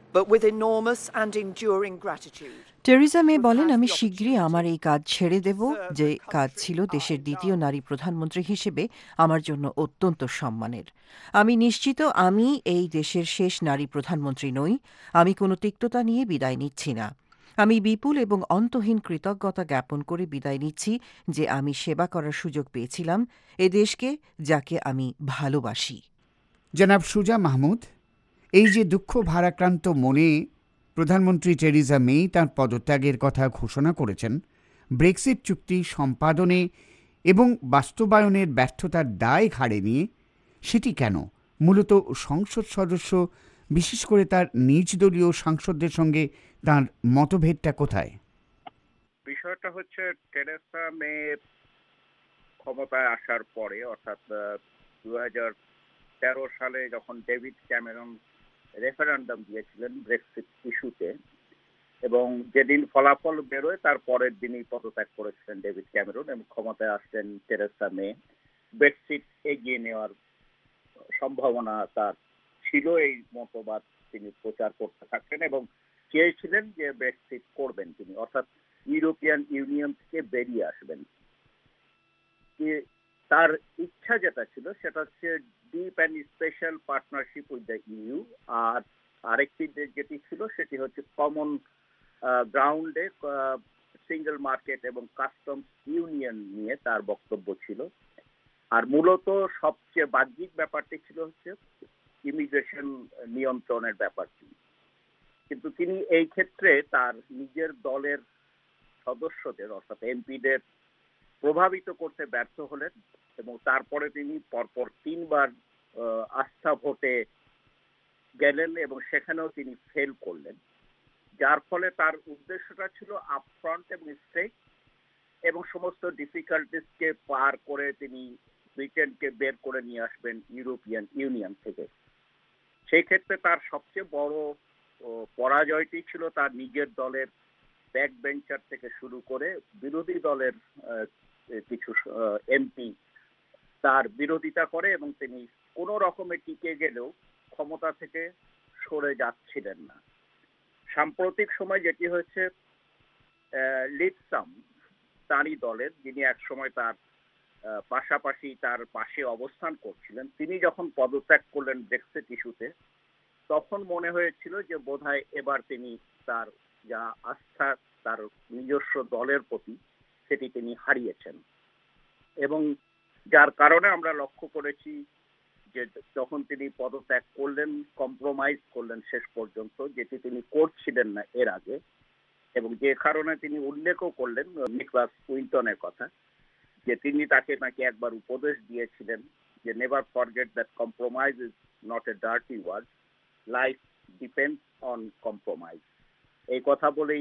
but with enormous and enduring gratitude. Theresa May বলেন, আমি শীঘ্রই আমার এই কাজ ছেড়ে দেব, যে কাজ ছিল দেশের দ্বিতীয় নারী প্রধানমন্ত্রী হিসেবে আমার জন্য অত্যন্ত সম্মানের। আমি নিশ্চিত আমি এই দেশের শেষ নারী প্রধানমন্ত্রী নই। আমি কোনো তিক্ততা নিয়ে বিদায় নিচ্ছি না। আমি বিপুল এবং অন্তহীন কৃতজ্ঞতা জ্ঞাপন করে বিদায় নিচ্ছি যে আমি সেবা করার সুযোগ পেয়েছিলাম এ দেশকে, যাকে আমি ভালোবাসি। জনাব সুজা মাহমুদ, এই যে দুঃখ ভারাক্রান্ত মনে প্রধানমন্ত্রী টেরিজা মে তাঁর পদত্যাগের কথা ঘোষণা করেছেন, ব্রেক্সিট চুক্তি সম্পাদনে এবং বাস্তবায়নের ব্যর্থতার দায় ঘাড়ে নিয়ে, সেটি কেন? মূলত সংসদ সদস্য, বিশেষ করে তার নিজ দলীয় সাংসদদের সঙ্গে তাঁর মতভেদটা কোথায়? বিষয়টা হচ্ছে টেরেসা মে ক্ষমতায় আসার পরে, অর্থাৎ দু হাজার তেরো সালে যখন ডেভিড ক্যামেরন রেফারেন্ডাম দিয়েছিলেন ব্রেক্সিট ইস্যুতে, এবং যেদিন ফলাফল বেরোয় তার পরের দিনই পদত্যাগ করেছিলেন ডেভিড ক্যামেরন এবং ক্ষমতায় আসছেন টেরেসা মে। ব্রেক্সিট এগিয়ে নেওয়ার সম্ভাবনা তার ছিল, এই মতবাদ তিনি প্রচার করতে থাকেন এবং চেয়েছিলেন যে ব্রেক্সিট করবেন তিনি, অর্থাৎ ইউরোপিয়ান ইউনিয়ন থেকে বেরিয়ে আসবেন। তার ইচ্ছা যেটা ছিল সেটা হচ্ছে deep and special partnership with the EU, আর আরেকটি যেটি ছিল সেটি হচ্ছে কমন গ্রাউন্ডে সিঙ্গেল মার্কেট এবং কাস্টমস ইউনিয়ন নিয়ে তার বক্তব্য ছিল। আর মূলত সবচেয়ে বাহ্যিক ব্যাপারটি ছিল হচ্ছে ইমিগ্রেশন নিয়ন্ত্রণের ব্যাপারটি। কিন্তু তিনি এই ক্ষেত্রে তার নিজের দলের সদস্যদের, অর্থাৎ এমপিদের প্রভাবিত করতে ব্যর্থ হলেন এবং তারপরে তিনি পরপর তিনবার আস্থা ভোটে গেলেন এবং সেখানেও তিনি ফেল করলেন, যার ফলে তার উদ্দেশ্যটা ছিল আপফ্রন্ট এবং স্ট্রেট এবং সমস্ত ডিফিকাল্টিসকে পার করে তিনি ব্রিটেনকে বের করে নিয়ে আসবেন ইউরোপিয়ান ইউনিয়ন থেকে। সেই ক্ষেত্রে তার সবচেয়ে বড় পরাজয়টি ছিল তার নিজের দলের ব্যাক বেঞ্চার থেকে শুরু করে বিরোধী দলের কিছু এমপি তার বিরোধিতা করে এবং তিনি কোনো রকমে টিকে গেলেও ক্ষমতা থেকে সরে যাচ্ছিলেন না। সাম্প্রতিক সময় যেটি হয়েছে, লিডসাম তারই দলের, যিনি একসময় তার পাশাপাশি তার পাশে অবস্থান করছিলেন, তিনি যখন পদত্যাগ করলেন ব্রেক্সিট ইস্যুতে, তখন মনে হয়েছিল যে বোধহয় এবার তিনি তার যা আস্থা তার নিজস্ব দলের প্রতি সেটি তিনি হারিয়েছেন, এবং যার কারণে আমরা লক্ষ্য করেছি যে যখন তিনি পদত্যাগ করলেন, কম্প্রোমাইজ করলেন শেষ পর্যন্ত, যেটি তিনি করছিলেন না এর আগে, এবং যে কারণে তিনি উল্লেখও করলেন নিকলাস উইন্টনের কথা, যে তিনি তাকে নাকি একবার উপদেশ দিয়েছিলেন যে never forget that compromise is not a dirty word, life depends on compromise. এই কথা বলেই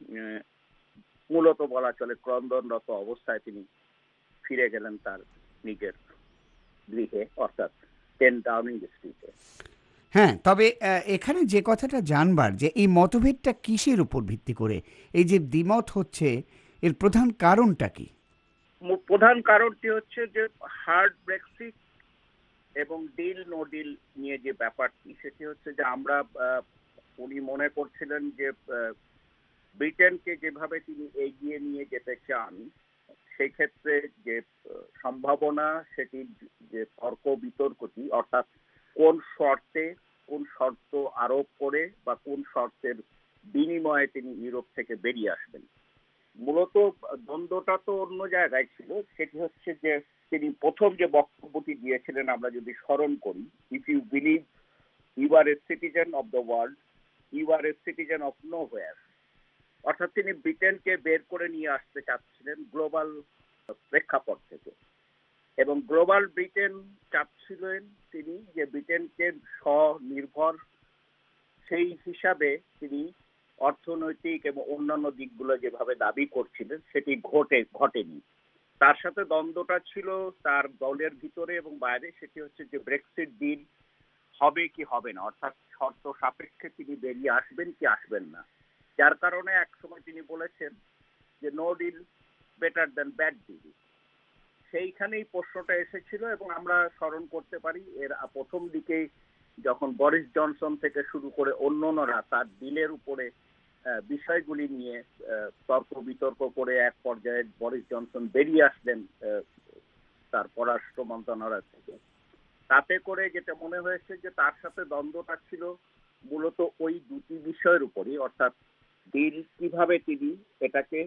মূলত বলা চলে ক্রন্দনরত অবস্থায় তিনি ফিরে গেলেন তার নিজের গৃহে, অর্থাৎ টেন ডাউনিং স্ট্রিটে। হ্যাঁ, তবে এখানে যে কথাটা জানবার, যে এই মতভেদটা কিসের উপর ভিত্তি করে, এই যে দ্বিমত হচ্ছে, এর প্রধান কারণটা কি? প্রধান কারণটি হচ্ছে যে হার্ড ব্রেক্সিট এবং ডিল নো ডিল নিয়ে যে ব্যাপারটি, সেটি হচ্ছে যে আমরা উনি মনে করছিলেন যে ব্রিটেনকে যেভাবে তিনি এগিয়ে নিয়ে যেতে চান, সেই ক্ষেত্রে যে সম্ভাবনা, সেটি যে তর্ক বিতর্কটি, অর্থাৎ কোন শর্তে কোন শর্ত আরোপ করে বা কোন শর্তের বিনিময়ে তিনি ইউরোপ থেকে বেরিয়ে আসবেন, মূলত দ্বন্দ্বটা তো অন্য জায়গায় ছিল। সেটি হচ্ছে যে তিনি প্রথম যে বক্তব্যটি দিয়েছিলেন, আমরা যদি স্মরণ করি, if you believe you are a citizen of the world, you are a citizen of nowhere, অর্থাৎ তিনি ব্রিটেনকে বের করে নিয়ে আসতে চাচ্ছিলেন গ্লোবাল প্রেক্ষাপট থেকে, এবং গ্লোবাল ব্রিটেন চাচ্ছিলেন তিনি যে ব্রিটেনকে স্বনির্ভর সেই হিসাবে তিনি অর্থনৈতিক এবং অন্যান্য দিকগুলো যেভাবে দাবি করছিলেন সেটি ঘটে ঘটেনি। তার সাথে দ্বন্দ্বটা ছিল তার দলের ভিতরে এবং বাইরে, সেটি হচ্ছে যে ব্রেক্সিট ডিল হবে কি হবে না, অর্থাৎ শর্ত সাপেক্ষে তিনি বেরিয়ে আসবেন কি আসবেন না, যার কারণে একসময় তিনি বলেছেন যে no deal better than bad deal. সেইখানেই প্রশ্নটা এসেছিল এবং আমরা স্মরণ করতে পারি এর প্রথম দিকেই যখন বরিস জনসন থেকে শুরু করে অন্যান্যরা তার ডিলের উপরে বিষয়গুলি নিয়ে তর্ক বিতর্ক করে এক পর্যায়ে বরিস জনসন বেরিয়ে আসলেন তার পররাষ্ট্র মন্ত্রণালয় থেকে, তাতে করে যেটা মনে হয়েছে যে তার সাথে দ্বন্দ্বটা ছিল মূলত ওই দুটি বিষয়ের উপরই, অর্থাৎ ডিল কিভাবে তিনি এটাকে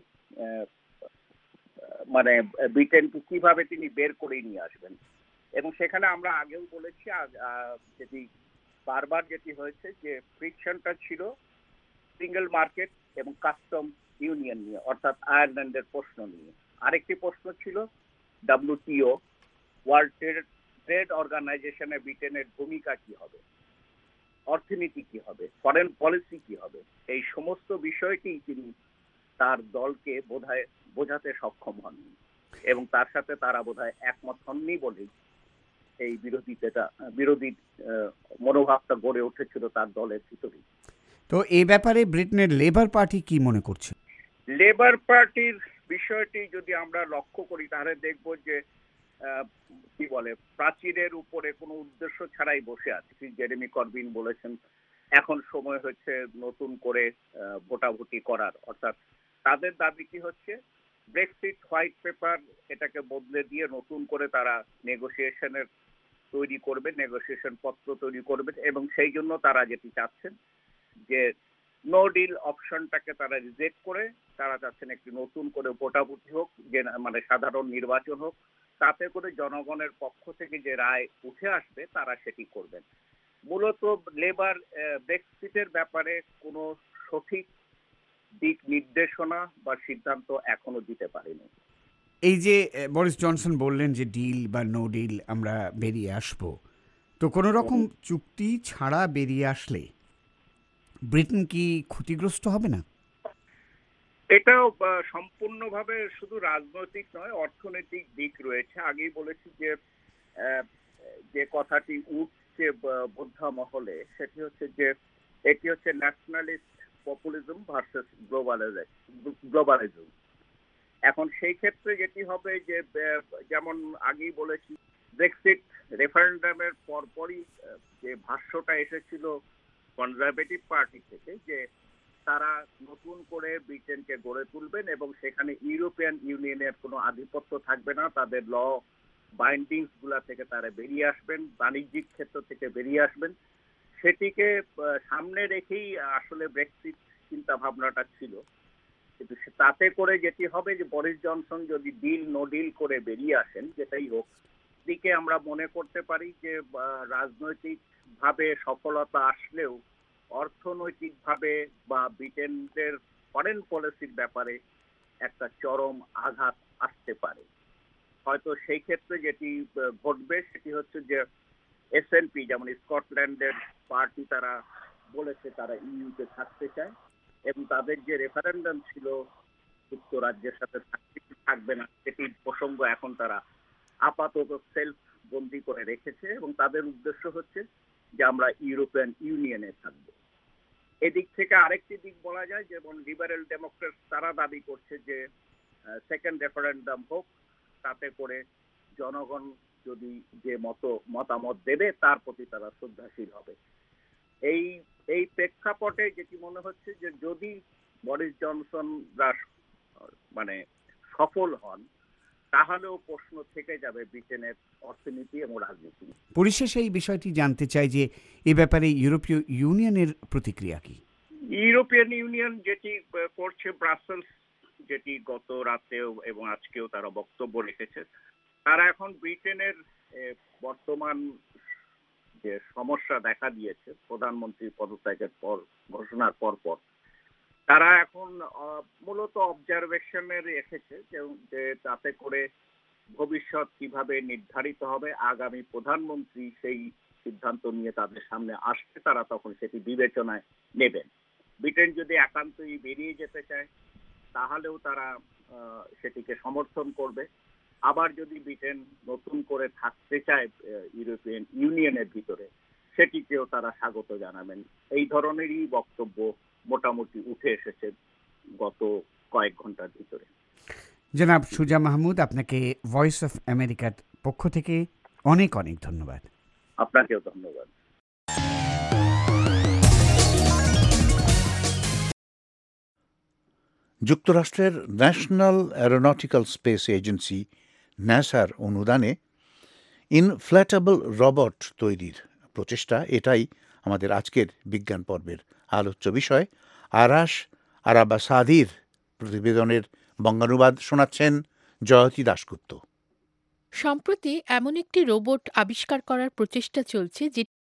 মানে ব্রিটেনকে কিভাবে তিনি বের করে নিয়ে আসবেন। এবং সেখানে আমরা আগেও বলেছি যেটি বারবার যেটি হয়েছে যে ফ্রিকশনটা ছিল সিঙ্গেল মার্কেট এবং কাস্টম ইউনিয়ন নিয়ে, অর্থাৎ আয়ারল্যান্ডের প্রশ্ন নিয়ে। আরেকটি প্রশ্ন ছিল ডব্লিউটিও, ওয়ার্ল্ড ট্রেড ট্রেড অর্গানাইজেশনে ব্রিটেনের ভূমিকা কি হবে, অর্থনীতি কি হবে, ফরেন পলিসি কি হবে, এই সমস্ত বিষয়টি তিনি তার দলকে বোধহয় বোঝাতে সক্ষম হননি এবং তার সাথে তারা বোধহয় একমত হননি বলেই এই বিরোধিতা বিরোধী মনোভাবটা গড়ে উঠেছিল তার দলের ভিতরে। তো এই ব্যাপারে ব্রিটেনের লেবার পার্টি কি মনে করছে? লেবার পার্টির বিষয়টি যদি আমরা লক্ষ্য করি তাহলে দেখব যে কি বলে প্রাচীরের উপরে কোনো উদ্দেশ্য ছাড়াই বসে আছে। জেরেমি করবিন বলেছেন এখন সময় হচ্ছে নতুন করে ভোটাভুটি করার, অর্থাৎ তাদের দাবি কি হচ্ছে ব্রেক্সিট হোয়াইট পেপার এটাকে বদলে দিয়ে নতুন করে তারা নেগোসিয়েশনের তৈরি করবে, নেগোসিয়েশন পত্র তৈরি করবে এবং সেই জন্য তারা যেটি চাচ্ছেন যে নো ডিল অপশনটাকে তারা রিজেক্ট করে তারা চাচ্ছেন একটি নতুন করে ভোটাভুটি হোক, যে মানে সাধারণ নির্বাচন হোক, তাতে করে জনগণের পক্ষ থেকে যে রায় উঠে আসবে তারা সেটি করবেন। মূলত লেবার ব্রেক্সিটের ব্যাপারে কোনো সঠিক দিক নির্দেশনা বা সিদ্ধান্ত এখনো দিতে পারেনি। এই যে বরিস জনসন বললেন যে ডিল বা নো ডিল আমরা বেরিয়ে আসব, তো কোনো রকম চুক্তি ছাড়া বেরিয়ে আসলে ব্রিটেন কি ক্ষতিগ্রস্ত হবে না? এটাও সম্পূর্ণভাবে শুধু রাজনৈতিক নয়, অর্থনৈতিক দিক রয়েছে। আগেই বলেছি যে যে কথাটি উঠছে বোদ্ধা মহলে সেটি হচ্ছে যে এটি হচ্ছে ন্যাশনালিস্ট পপুলিজম ভার্সেস গ্লোবালিজম। এখন সেই ক্ষেত্রে যেটি হবে যে যেমন আগেই বলেছি ব্রেক্সিট রেফারেন্ডামের পরপরই যে ভাষ্যটা এসেছিল কনজারভেটিভ পার্টি থেকে যে তারা নতুন করে ব্রিটেনকে গড়ে তুলবেন এবং সেখানে ইউরোপিয়ান ইউনিয়নের কোনো আধিপত্য থাকবে না, তাদের ল বাইন্ডিংস গুলা থেকে তারা বেরিয়ে আসবেন, বাণিজ্যিক ক্ষেত্র থেকে বেরিয়ে আসবেন, সেটিকে সামনে রেখেই আসলে ব্রেক্সিট চিন্তা ভাবনাটা ছিল। কিন্তু তাতে করে যেটি হবে যে বরিস জনসন যদি ডিল নো ডিল করে বেরিয়ে আসেন, যেটাই হোক, দিকে আমরা মনে করতে পারি যে রাজনৈতিক ভাবে সফলতা আসলেও অর্থনৈতিকভাবে বা ব্রিটেনের ফরেন পলিসির ব্যাপারে একটা চরম আঘাত আসতে পারে। হয়তো সেই ক্ষেত্রে যেটি ঘটবে সেটি হচ্ছে যে এসএনপি যেমন স্কটল্যান্ডের পার্টি তারা বলেছে তারা ইউতে থাকতে চায় এবং তাদের যে রেফারেন্ডাম ছিল যুক্তরাজ্যের সাথে থাকবে না সেটি প্রসঙ্গ এখন তারা আপাতত সেলফ বন্দি করে রেখেছে এবং তাদের উদ্দেশ্য হচ্ছে যে আমরা ইউরোপিয়ান ইউনিয়নে থাকব। এদিক থেকে আরেকটি দিক বলা যায় যেমন লিবারেল ডেমোক্রেট তারা দাবি করছে যে সেকেন্ড রেফারেন্ডাম হোক, তাতে করে জনগণ যদি যে মত মতামত দেবে তার প্রতি তারা শ্রদ্ধাশীল হবে। এই এই প্রেক্ষাপটে যেটি মনে হচ্ছে যে যদি বরিস জনসনরা মানে সফল হন তাহলেও প্রশ্ন থেকে যাবে ব্রিটেনের অর্থনীতি এবং রাজনীতি। পরিশেষে এই বিষয়টি জানতে চাই যে এ ব্যাপারে ইউরোপীয় ইউনিয়নের প্রতিক্রিয়া কি? ইউরোপিয়ান ইউনিয়ন যেটি করছে, ব্রাসেলস যেটি গত রাতেও এবং আজকেও তারা বক্তব্য রেখেছে, তারা এখন ব্রিটেনের বর্তমান যে সমস্যা দেখা দিয়েছে প্রধানমন্ত্রীর পদত্যাগের পর ঘোষণার পর পর তারা এখন মূলত অবজারভেশনে রেখেছে যে তাতে করে ভবিষ্যৎ কিভাবে নির্ধারিত হবে, আগামী প্রধানমন্ত্রী সেই সিদ্ধান্ত নিয়ে তাদের সামনে আসছে, তারা তখন সেটি বিবেচনায় নেবেন। ব্রিটেন যদি একান্তই বেরিয়ে যেতে চায় তাহলেও তারা সেটিকে সমর্থন করবে, আবার যদি ব্রিটেন নতুন করে থাকতে চায় ইউরোপিয়ান ইউনিয়নের ভিতরে সেটিকেও তারা স্বাগত জানাবেন। এই ধরনেরই বক্তব্য মোটামুটি উঠে এসেছে গত কয়েক ঘন্টার ভিতরে। জনাব সুজা মাহমুদ, আপনাকে ভয়েস অফ আমেরিকার পক্ষ থেকে অনেক অনেক ধন্যবাদ। আপনাকেও ধন্যবাদ। যুক্তরাষ্ট্রের ন্যাশনাল অ্যারোনটিক্যাল স্পেস এজেন্সি ন্যাসার অনুদানে ইনফ্ল্যাটেবল রোবট তৈরির প্রচেষ্টা, এটাই আমাদের আজকের বিজ্ঞান পর্বের আলোচ্য বিষয়। আরাশ আরাবাসাদির প্রতিবেদনের বঙ্গানুবাদ শোনাচ্ছেন জয়তী দাশগুপ্ত। সম্প্রতি এমন একটি রোবট আবিষ্কার করার প্রচেষ্টা চলছে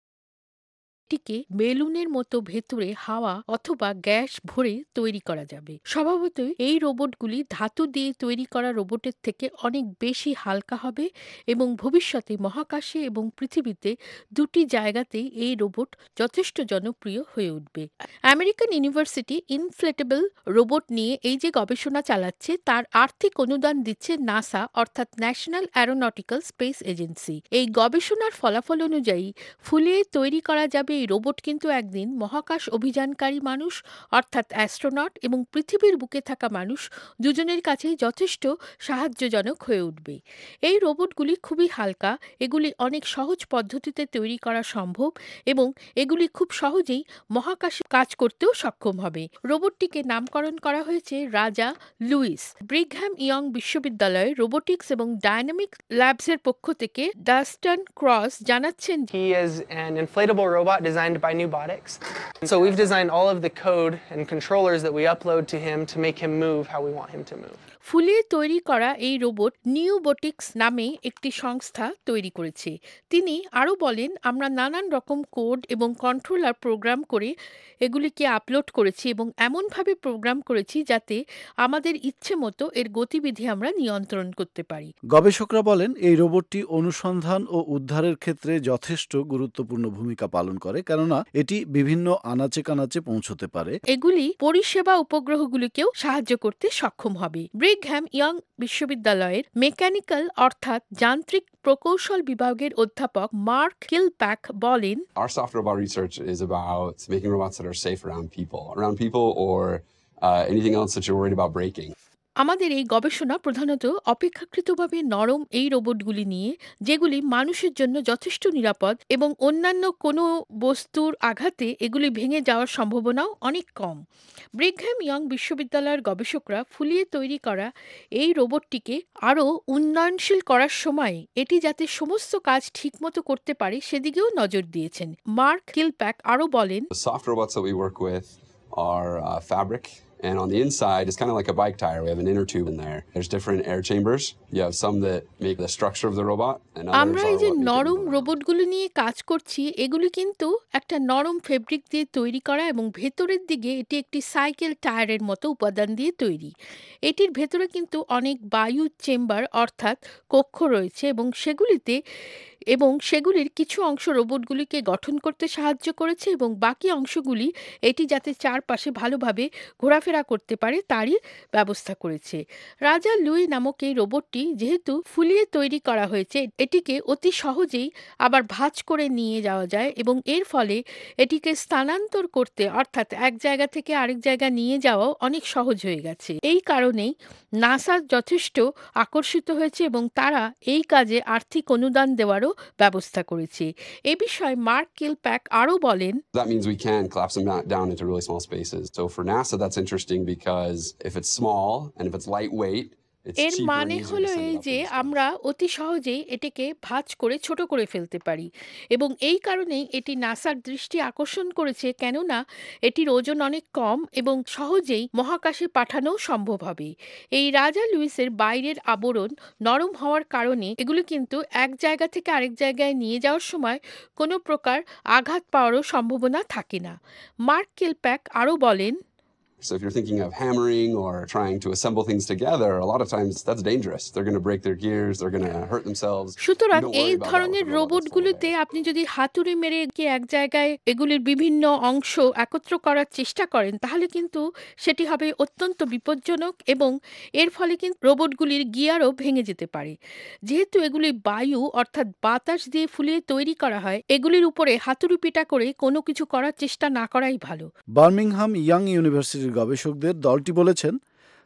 যেটিকে বেলুনের মতো ভেতরে হাওয়া অথবা গ্যাস ভরে তৈরি করা যাবে। স্বভাবতই এই রোবটগুলি ধাতু দিয়ে তৈরি করা রোবটের থেকে অনেক বেশি হালকা হবে এবং ভবিষ্যতে মহাকাশে এবং পৃথিবীতে দুটি জায়গাতেই এই রোবট যথেষ্ট জনপ্রিয় হয়ে উঠবে। আমেরিকান ইউনিভার্সিটি ইনফ্লেটেবল রোবট নিয়ে এই যে গবেষণা চালাচ্ছে তার আর্থিক অনুদান দিচ্ছে নাসা অর্থাৎ ন্যাশনাল অ্যারোনটিক্যাল স্পেস এজেন্সি। এই গবেষণার ফলাফল অনুযায়ী ফুলিয়ে তৈরি করা যাবে এই রোবট কিন্তু একদিন মহাকাশ অভিযানকারী মানুষ অর্থাৎ অ্যাস্ট্রোনট এবং পৃথিবীর বুকে থাকা মানুষ দুজনের কাছেই যথেষ্ট সাহায্যজনক হয়ে উঠবে। এই রোবটগুলি খুবই হালকা, এগুলি অনেক সহজ পদ্ধতিতে তৈরি করা সম্ভব এবং এগুলি খুব সহজেই মহাকাশে কাজ করতেও সক্ষম হবে। রোবটটিকে নামকরণ করা হয়েছে রাজা লুইস। ব্রিঘহ্যাম ইয়ং বিশ্ববিদ্যালয়ের রোবোটিক্স এবং ডায়নামিক ল্যাবসের পক্ষ থেকে ডাস্টন ক্রস জানাচ্ছেন, He is an inflatable robot designed by Nubotics. So we've designed all of the code and controllers that we upload to him to make him move how we want him to move. ফুলিয়ে তৈরি করা এই robot নিউবোটিক্স নামে একটি সংস্থা তৈরি করেছে। তিনি আরও বলেন, আমরা নানান রকম কোড এবং কন্ট্রোলার প্রোগ্রাম করে এগুলিকে আপলোড করেছি এবং এমনভাবে প্রোগ্রাম করেছি যাতে আমাদের ইচ্ছে মতো এর গতিবিধি আমরা নিয়ন্ত্রণ করতে পারি। গবেষকরা বলেন এই রোবটটি অনুসন্ধান ও উদ্ধারের ক্ষেত্রে যথেষ্ট গুরুত্বপূর্ণ ভূমিকা পালন করে, কেননা এটি বিভিন্ন আনাচে কানাচে পৌঁছতে পারে। এগুলি পরিষেবা উপগ্রহগুলিকেও সাহায্য করতে সক্ষম হবে। ব্রিঘহ্যাম ইয়ং বিশ্ববিদ্যালয়ের মেকানিক্যাল অর্থাৎ যান্ত্রিক প্রকৌশল বিভাগের অধ্যাপক মার্ক কিলপ্যাক বলেন, Our soft robot research is about making robots that are safe around people, around people or uh, anything else that you're worried about breaking. আমাদের এই গবেষণা প্রধানত অপেক্ষাকৃতভাবে নরম এই রোবটগুলি নিয়ে, যেগুলি মানুষের জন্য যথেষ্ট নিরাপদ এবং অন্যান্য কোনো বস্তুর আঘাতে এগুলি ভেঙে যাওয়ার সম্ভাবনাও অনেক কম। ব্রিঘহ্যাম ইয়ং বিশ্ববিদ্যালয়ের গবেষকরা ফুলিয়ে তৈরি করা এই রোবটটিকে আরও উন্নয়নশীল করার সময় এটি যাতে সমস্ত কাজ ঠিকমতো করতে পারে সেদিকেও নজর দিয়েছেন। মার্ক কিলপ্যাক আরও বলেন, The soft robots that we work with are uh, fabric. And on the inside, it's kind of like a bike tire. We have an inner tube in there. There's different air chambers. You have some that make the structure of the robot, and others আমরা are এই যে what make it নরম move. রোবটগুলো নিয়ে কাজ করছি, এগুলি কিন্তু একটা নরম ফেব্রিক দিয়ে তৈরি করা এবং ভেতরের দিকে এটি একটি সাইকেল টায়ারের মতো উপাদান দিয়ে তৈরি। এটির ভেতরে কিন্তু অনেক বায়ু চেম্বার অর্থাৎ কক্ষ রয়েছে এবং সেগুলিতে এবং সেগুলির কিছু অংশ রোবটগুলিকে গঠন করতে সাহায্য করেছে এবং বাকি অংশগুলি এটি যাতে চারপাশে ভালোভাবে ঘোরাফেরা করতে পারে তারই ব্যবস্থা করেছে। রাজা লুই নামক এই রোবটটি যেহেতু ফুলিয়ে তৈরি করা হয়েছে, এটিকে অতি সহজেই আবার ভাঁজ করে নিয়ে যাওয়া যায় এবং এর ফলে এটিকে স্থানান্তর করতে অর্থাৎ এক জায়গা থেকে আরেক জায়গা নিয়ে যাওয়াও অনেক সহজ হয়ে গেছে। এই কারণেই নাসা যথেষ্ট আকর্ষিত হয়েছে এবং তারা এই কাজে আর্থিক অনুদান দেওয়ারও ব্যবস্থা করেছে। এ বিষয়ে মার্ক কিলপ্যাক আরও বলেন, That means we can collapse them down- down into really small spaces. So for NASA, that's interesting because if it's small and if it's lightweight, it's এর cheaper and মানে easier to হলো send এই it up যে into space. আমরা অতি সহজেই এটিকে ভাঁজ করে ছোট করে ফেলতে পারি এবং এই কারণেই এটি নাসার দৃষ্টি আকর্ষণ করেছে, কেননা এটির ওজন অনেক কম এবং সহজেই মহাকাশে পাঠানো সম্ভব হবে। এই রাজা লুইসের বাইরের আবরণ নরম হওয়ার কারণে এগুলো কিন্তু এক জায়গা থেকে আরেক জায়গায় নিয়ে যাওয়ার সময় কোনো প্রকার আঘাত পাওয়ারও সম্ভাবনা থাকে না। মার্ক কিলপ্যাক আরও বলেন, So if you're thinking of hammering or trying to assemble things together, a lot of times that's dangerous. They're going to break their gears, they're going to hurt themselves. সুতরাং You don't worry এই about that with ধরনের a robot that's still রোবটগুলোতে আপনি যদি হাতুড়ি মেরে গিয়ে এক জায়গায় এগুলির বিভিন্ন অংশ একত্র করার চেষ্টা করেন তাহলে কিন্তু সেটি হবে অত্যন্ত বিপজ্জনক এবং এর ফলে কিন্তু রোবটগুলির গিয়ারও ভেঙে যেতে পারে। যেহেতু এগুলি বায়ু অর্থাৎ বাতাস দিয়ে ফুলিয়ে তৈরি করা হয়, এগুলির উপরে হাতুড়ি পিটা করে কোনো কিছু করার চেষ্টা না করাই ভালো। বার্মিংহাম ইয়াং ইউনিভার্সিটির গবেষকদের দলটি বলেছেন,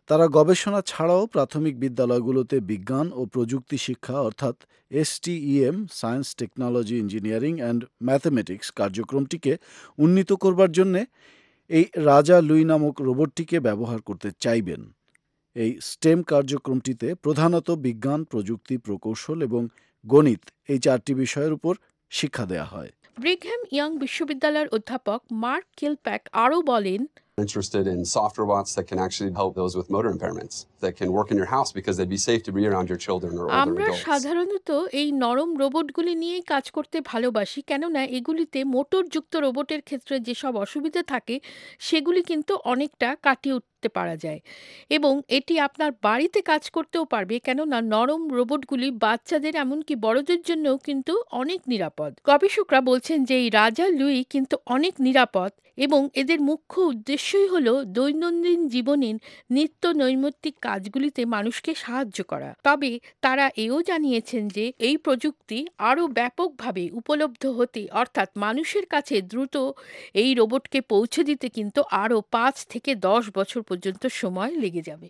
তারা গবেষণা ছাড়াও প্রাথমিক বিদ্যালয়গুলোতে বিজ্ঞান ও প্রযুক্তি শিক্ষা অর্থাৎ STEM science technology engineering and mathematics কার্যক্রমটিকে উন্নীত করবার জন্যে এই রাজা লুই নামক রোবটটিকে ব্যবহার করতে চাইবেন। এই স্টেম কার্যক্রমটিতে প্রধানত বিজ্ঞান, প্রযুক্তি, প্রকৌশল এবং গণিত এই চারটি বিষয়ের উপর শিক্ষা দেয়া হয়। ব্রিঘ্যাম ইয়ং বিশ্ববিদ্যালয়ের অধ্যাপক মার্ক কিলপ্যাক আরও বলেন, Interested in soft robots that can actually help those with motor impairments that can work in your house because they'd be safe to be around your children or older আমরা adults. সাধারণত এই নরম রোবটগুলি নিয়েই কাজ করতে ভালোবাসি, কেননা এগুলিতে মোটরযুক্ত রোবটের ক্ষেত্রে যেসব অসুবিধা থাকে সেগুলি কিন্তু অনেকটা কাটিয়ে উঠতে পারা যায় এবং এটি আপনার বাড়িতে কাজ করতেও পারবে, কেননা নরম রোবটগুলি বাচ্চাদের এমনকি বড়দের জন্যও কিন্তু অনেক নিরাপদ। গবেষকরা বলছেন যে এই রাজা লুই কিন্তু অনেক নিরাপদ এবং এদের মুখ্য উদ্দেশ্যই হল দৈনন্দিন জীবনের নিত্য নৈমিত্তিক কাজগুলিতে মানুষকে সাহায্য করা। তবে তারা এও জানিয়েছেন যে এই প্রযুক্তি আরও ব্যাপকভাবে উপলব্ধ হতে অর্থাৎ মানুষের কাছে দ্রুত এই রোবটকে পৌঁছে দিতে কিন্তু আরও পাঁচ থেকে দশ বছর পর্যন্ত সময় লেগে যাবে।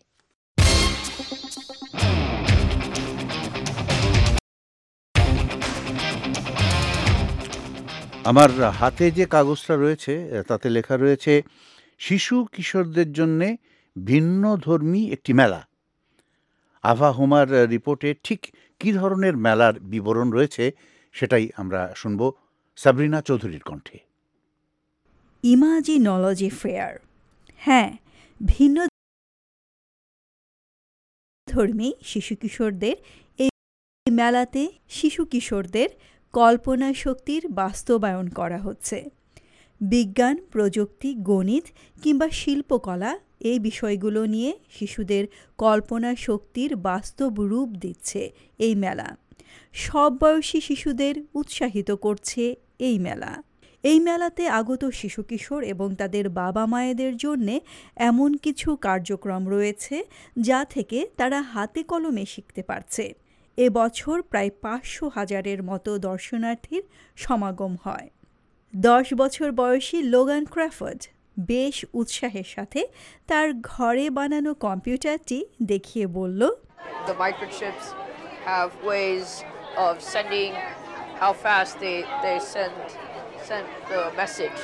আমার হাতে যে কাগজটা রয়েছে তাতে লেখা রয়েছে শিশু কিশোরদের জন্যে ভিন্নধর্মী একটি মেলা। আভা হুমার রিপোর্টে ঠিক কী ধরনের মেলার বিবরণ রয়েছে সেটাই আমরা শুনব সাবরিনা চৌধুরীর কণ্ঠে। ইমাজিনোলজি ফেয়ার, হ্যাঁ, ভিন্ন ধর্মী শিশু কিশোরদের এই মেলাতে শিশু কিশোরদের কল্পনা শক্তির বাস্তবায়ন করা হচ্ছে। বিজ্ঞান, প্রযুক্তি, গণিত কিংবা শিল্পকলা এই বিষয়গুলো নিয়ে শিশুদের কল্পনা শক্তির বাস্তব রূপ দিচ্ছে এই মেলা। সব বয়সী শিশুদের উৎসাহিত করছে এই মেলা। এই মেলাতে আগত শিশু কিশোর এবং তাদের বাবা মায়েদের জন্যে এমন কিছু কার্যক্রম রয়েছে যা থেকে তারা হাতে কলমে শিখতে পারছে। এবছর প্রায় পাঁচশো হাজারের মতো দর্শনার্থীর সমাগম হয়। দশ বছর বয়সী লোগান ক্র্যাফোর্ড বেশ উৎসাহের সাথে তার ঘরে বানানো কম্পিউটারটি দেখিয়ে বলল, The microchips have ways of sending how fast they they send send the message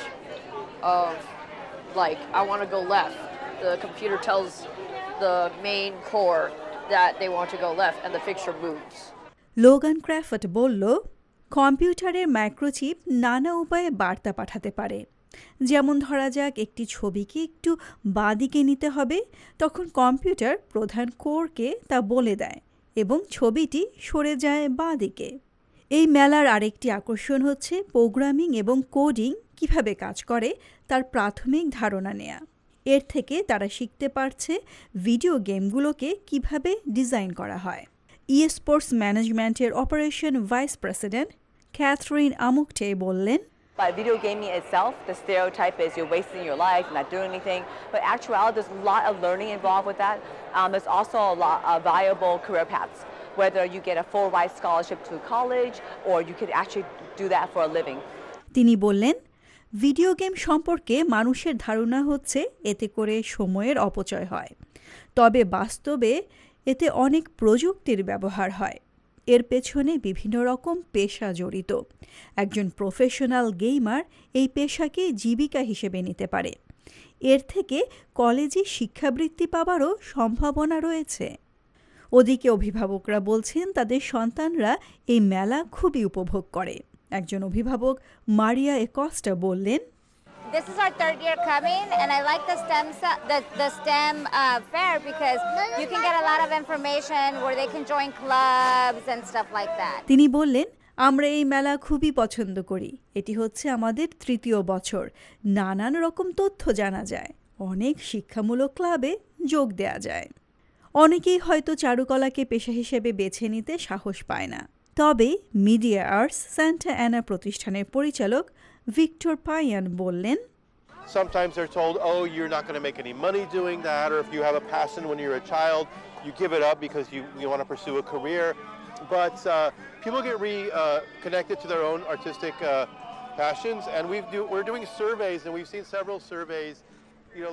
of like I want to go left. The computer tells the main core that they want to go left and the fixture moves. Logan Crawford বলল, কম্পিউটারের microchip নানা উপায়ে বার্তা পাঠাতে পারে। যেমন ধরা যাক একটি ছবিকে একটু বাঁদিকে নিতে হবে, তখন কম্পিউটার প্রধান কোরকে তা বলে দেয় এবং ছবিটি সরে যায় বাঁদিকে। এই মেলার আরেকটি আকর্ষণ হচ্ছে প্রোগ্রামিং এবং কোডিং কিভাবে কাজ করে তার প্রাথমিক ধারণা নেয়া। এর থেকে তারা শিখতে পারছে ভিডিও গেমগুলোকে কিভাবে ডিজাইন করা হয়। ই স্পোর্টস ম্যানেজমেন্টের অপারেশন ভাইস প্রেসিডেন্ট ক্যাথরিন আমুকটে বললেন, By video gaming itself, the stereotype is you're wasting your life, not doing anything. But actually, there's a lot of learning involved with that. Um, there's also a lot of viable career paths, whether you get a full ride scholarship to college or you could actually do that for a living. তিনি বললেন, video game সম্পর্কে মানুষের ধারণা হচ্ছে এতে করে সময়ের অপচয় হয়, তবে বাস্তবে এতে অনেক প্রযুক্তির ব্যবহার হয়। এর পেছনে বিভিন্ন রকম পেশা জড়িত। একজন প্রফেশনাল গেমার এই পেশাকে জীবিকা হিসেবে নিতে পারে। এর থেকে কলেজে শিক্ষাবৃত্তি পাওয়ারও সম্ভাবনা রয়েছে। ওদিকে অভিভাবকরা বলছেন তাদের সন্তানরা এই মেলা খুবই উপভোগ করে। একজন অভিভাবক মারিয়া একস্টা বললেন, This is our third year coming, and I like the STEM the, the STEM uh, fair because you can get a lot of information where they can join clubs and stuff like that. তিনি বললেন, আমরা এই মেলা খুবই পছন্দ করি। এটি হচ্ছে আমাদের তৃতীয় বছর। নানান রকম তথ্য জানা যায়, অনেক শিক্ষামূলক ক্লাবে যোগ দেয়া যায়। অনেকেই হয়তো চারুকলাকে পেশা হিসেবে বেছে নিতে সাহস পায় না। তবে মিডিয়া আর্টস সান্টা অ্যানা প্রতিষ্ঠানের পরিচালক ভিক্টর পায়ান বললেন, Sometimes they're told, oh, you're not going to make any money doing that, or if you have a passion when you're a child, you give it up because you, you want to pursue a career. But uh, people get reconnected uh, to their own artistic uh, passions, and we've do, we're doing surveys, and we've seen several surveys, you know, like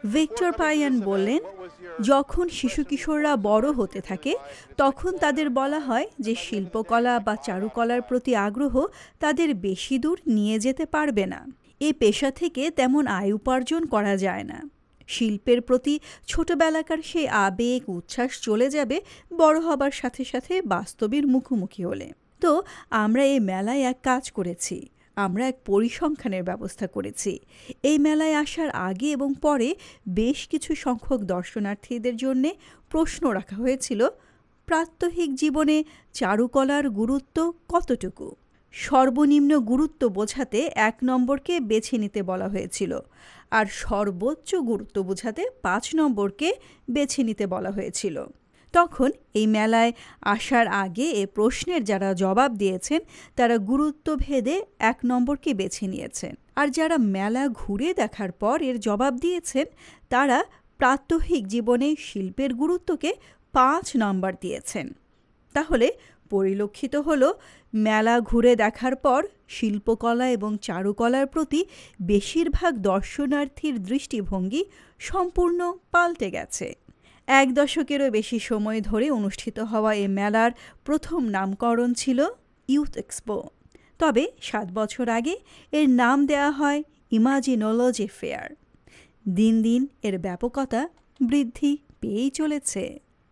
Victor পাইয়ান বললেন, যখন শিশু কিশোররা বড় হতে থাকে তখন তাদের বলা হয় যে শিল্পকলা বা চারুকলার প্রতি আগ্রহ তাদের বেশি দূর নিয়ে যেতে পারবে না। এই পেশা থেকে তেমন আয় উপার্জন করা যায় না। শিল্পের প্রতি ছোটবেলাকার সেই আবেগ উচ্ছ্বাস চলে যাবে বড় হবার সাথে সাথে বাস্তবের মুখোমুখি হলে। তো আমরা এই মেলায় এক কাজ করেছি, আমরা এক পরিসংখ্যানের ব্যবস্থা করেছি। এই মেলায় আসার আগে এবং পরে বেশ কিছু সংখ্যক দর্শনার্থীদের জন্যে প্রশ্ন রাখা হয়েছিল, প্রাত্যহিক জীবনে চারুকলার গুরুত্ব কতটুকু। সর্বনিম্ন গুরুত্ব বোঝাতে এক নম্বরকে বেছে নিতে বলা হয়েছিল, আর সর্বোচ্চ গুরুত্ব বোঝাতে পাঁচ নম্বরকে বেছে নিতে বলা হয়েছিল। তখন এই মেলায় আসার আগে এ প্রশ্নের যারা জবাব দিয়েছেন তারা গুরুত্ব ভেদে এক নম্বরকে বেছে নিয়েছেন, আর যারা মেলা ঘুরে দেখার পর এর জবাব দিয়েছেন তারা প্রাত্যহিক জীবনে শিল্পের গুরুত্বকে পাঁচ নম্বর দিয়েছেন। তাহলে পরিলক্ষিত হলো, মেলা ঘুরে দেখার পর শিল্পকলা এবং চারুকলার প্রতি বেশিরভাগ দর্শনার্থীর দৃষ্টিভঙ্গি সম্পূর্ণ পাল্টে গেছে। এক দশকেরও বেশি সময় ধরে অনুষ্ঠিত হওয়া এ মেলার প্রথম নামকরণ ছিল ইউথ এক্সপো। তবে সাত বছর আগে এর নাম দেয়া হয় ইমাজিনোলজি ফেয়ার। দিন দিন এর ব্যাপকতা বৃদ্ধি পেয়েই চলেছে।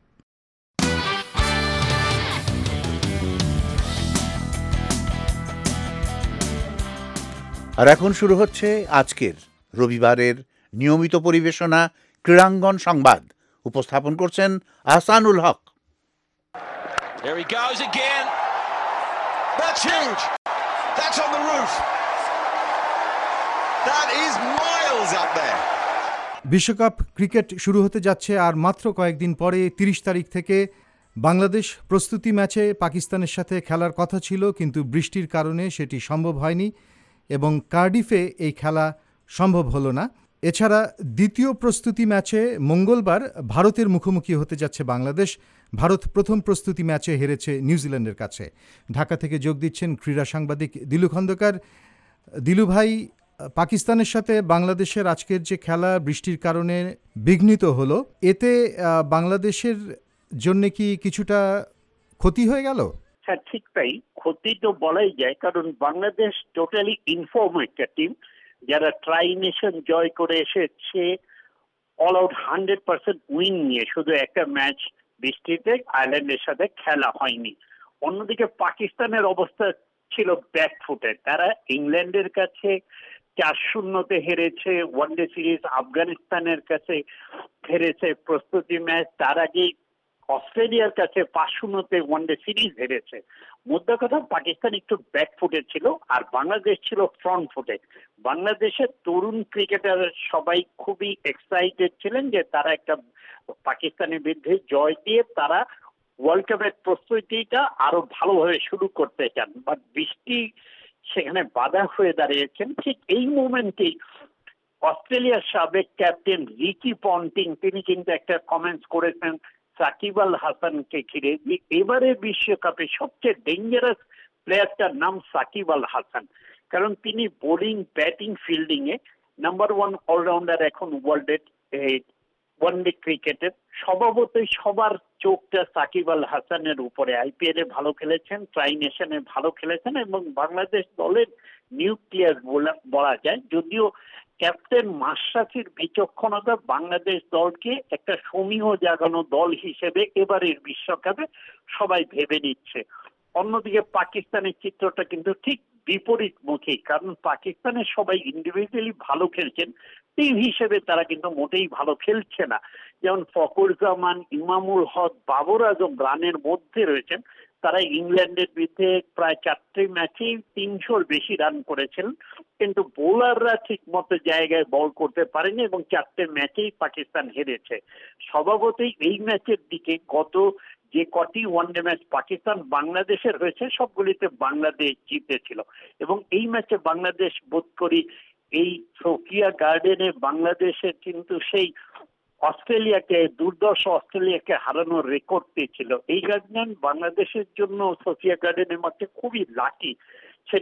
আর এখন শুরু হচ্ছে আজকের রবিবারের নিয়মিত পরিবেশনা ক্রীড়াঙ্গন সংবাদ। উপস্থাপন করছেন Ahsanul Haque. There he goes again. That's huge. That's on the roof. That is miles up there. বিশ্বকাপ ক্রিকেট শুরু হতে যাচ্ছে আর মাত্র কয়েকদিন পরে তিরিশ তারিখ থেকে বাংলাদেশ প্রস্তুতি ম্যাচে পাকিস্তানের সাথে খেলার কথা ছিল, কিন্তু বৃষ্টির কারণে সেটি সম্ভব হয়নি এবং কার্ডিফে এই খেলা সম্ভব হলো না। এছাড়া দ্বিতীয় প্রস্তুতি ম্যাচে মঙ্গলবার ভারতের মুখোমুখি হতে যাচ্ছে বাংলাদেশ। ভারত প্রথম প্রস্তুতি ম্যাচে হেরেছে নিউজিল্যান্ডের কাছে। ঢাকা থেকে যোগ দিচ্ছেন ক্রীড়া সাংবাদিক দিলু খন্দকার। দিলু ভাই, পাকিস্তানের সাথে বাংলাদেশের আজকের যে খেলা বৃষ্টির কারণে বিঘ্নিত হলো, এতে বাংলাদেশের জন্য কি কিছুটা ক্ষতি হয়ে গেল? হ্যাঁ, ঠিক তাই। ক্ষতি তো বলাই যায়, কারণ বাংলাদেশ টোটালি ইনফর্ম একটা টিম, যারা ট্রাই নেশন জয় করে এসেছে all out hundred percent win নিয়ে। শুধু একটা ম্যাচ বৃষ্টিতে আয়ারল্যান্ডের সাথে খেলা হয়নি। অন্যদিকে পাকিস্তানের অবস্থা ছিল ব্যাকফুটে। তারা ইংল্যান্ডের কাছে চার শূন্যতে হেরেছে, ওয়ানডে সিরিজ আফগানিস্তানের কাছে হেরেছে প্রস্তুতি ম্যাচ, তার আগে অস্ট্রেলিয়ার কাছে পাঁচ শূন্যতে ওয়ানডে সিরিজ হেরেছে। মোদ্দা কথা, পাকিস্তান একটু ব্যাকফুটে ছিল আর বাংলাদেশ ছিল ফ্রন্ট ফুটে। বাংলাদেশের তরুণ ক্রিকেটার সবাই খুবই এক্সাইটেড ছিলেন যে তারা একটা পাকিস্তানের বিরুদ্ধে জয় দিয়ে তারা ওয়ার্ল্ড কাপের প্রস্তুতিটা আরো ভালোভাবে শুরু করতে চান। বাট বৃষ্টি সেখানে বাধা হয়ে দাঁড়িয়েছেন। ঠিক এই মোমেন্টেই অস্ট্রেলিয়ার সাবেক ক্যাপ্টেন রিকি পন্টিং তিনি কিন্তু একটা কমেন্টস করেছেন সাকিব আল হাসানকে ঘিরে, যে এবারে বিশ্বকাপে সবচেয়ে ডেঞ্জারাস প্লেয়ারটার নাম সাকিব আল হাসান, কারণ তিনি বোলিং, ব্যাটিং, ফিল্ডিং এ নাম্বার ওয়ান অলরাউন্ডার এখন ওয়ার্ল্ডের ওয়ানডে ক্রিকেটের। স্বভাবতই সবার চোখটা সাকিব আল হাসানের উপরে। আইপিএল এ ভালো খেলেছেন, ট্রাই নেশনে ভালো খেলেছেন এবং বাংলাদেশ দলের নিউক্লিয়াস বলা যায়। যদিও ক্যাপ্টেন মাশরাফির বিচক্ষণতা বাংলাদেশ দলকে একটা সমীহ জাগানো দল হিসেবে এবারের বিশ্বকাপে সবাই ভেবে নিচ্ছে। অন্যদিকে পাকিস্তানের চিত্রটা কিন্তু ঠিক বিপরীতমুখী, কারণ পাকিস্তানের সবাই ইন্ডিভিজুয়ালি ভালো খেলছেন, টিম হিসেবে তারা কিন্তু মোটেই ভালো খেলছে না। যেমন ফখর জামান, ইমামুল হক, বাবর আজম রানের মধ্যে রয়েছেন। তারা ইংল্যান্ডের বিরুদ্ধে প্রায় চারটি ম্যাচেই তিনশোর বেশি রান করেছেন, কিন্তু বোলাররা ঠিক মতো জায়গায় বল করতে পারেনি এবং চারটে ম্যাচেই পাকিস্তান হেরেছে। স্বভাবতই এই ম্যাচের দিকে গত যে কটি ওয়ানডে ম্যাচ পাকিস্তান বাংলাদেশের হয়েছে সবগুলিতে বাংলাদেশ জিতেছিল এবং এই ম্যাচে বাংলাদেশ বোধ করি এই সোফিয়া গার্ডেনে বাংলাদেশের কিন্তু সেই অস্ট্রেলিয়াকে, দুর্দর্শ অস্ট্রেলিয়াকে হারানোর রেকর্ড পেয়েছিল। এই গার্ডেন বাংলাদেশের জন্য সোফিয়া গার্ডেনের মাঠে খুবই লাকি। সেটা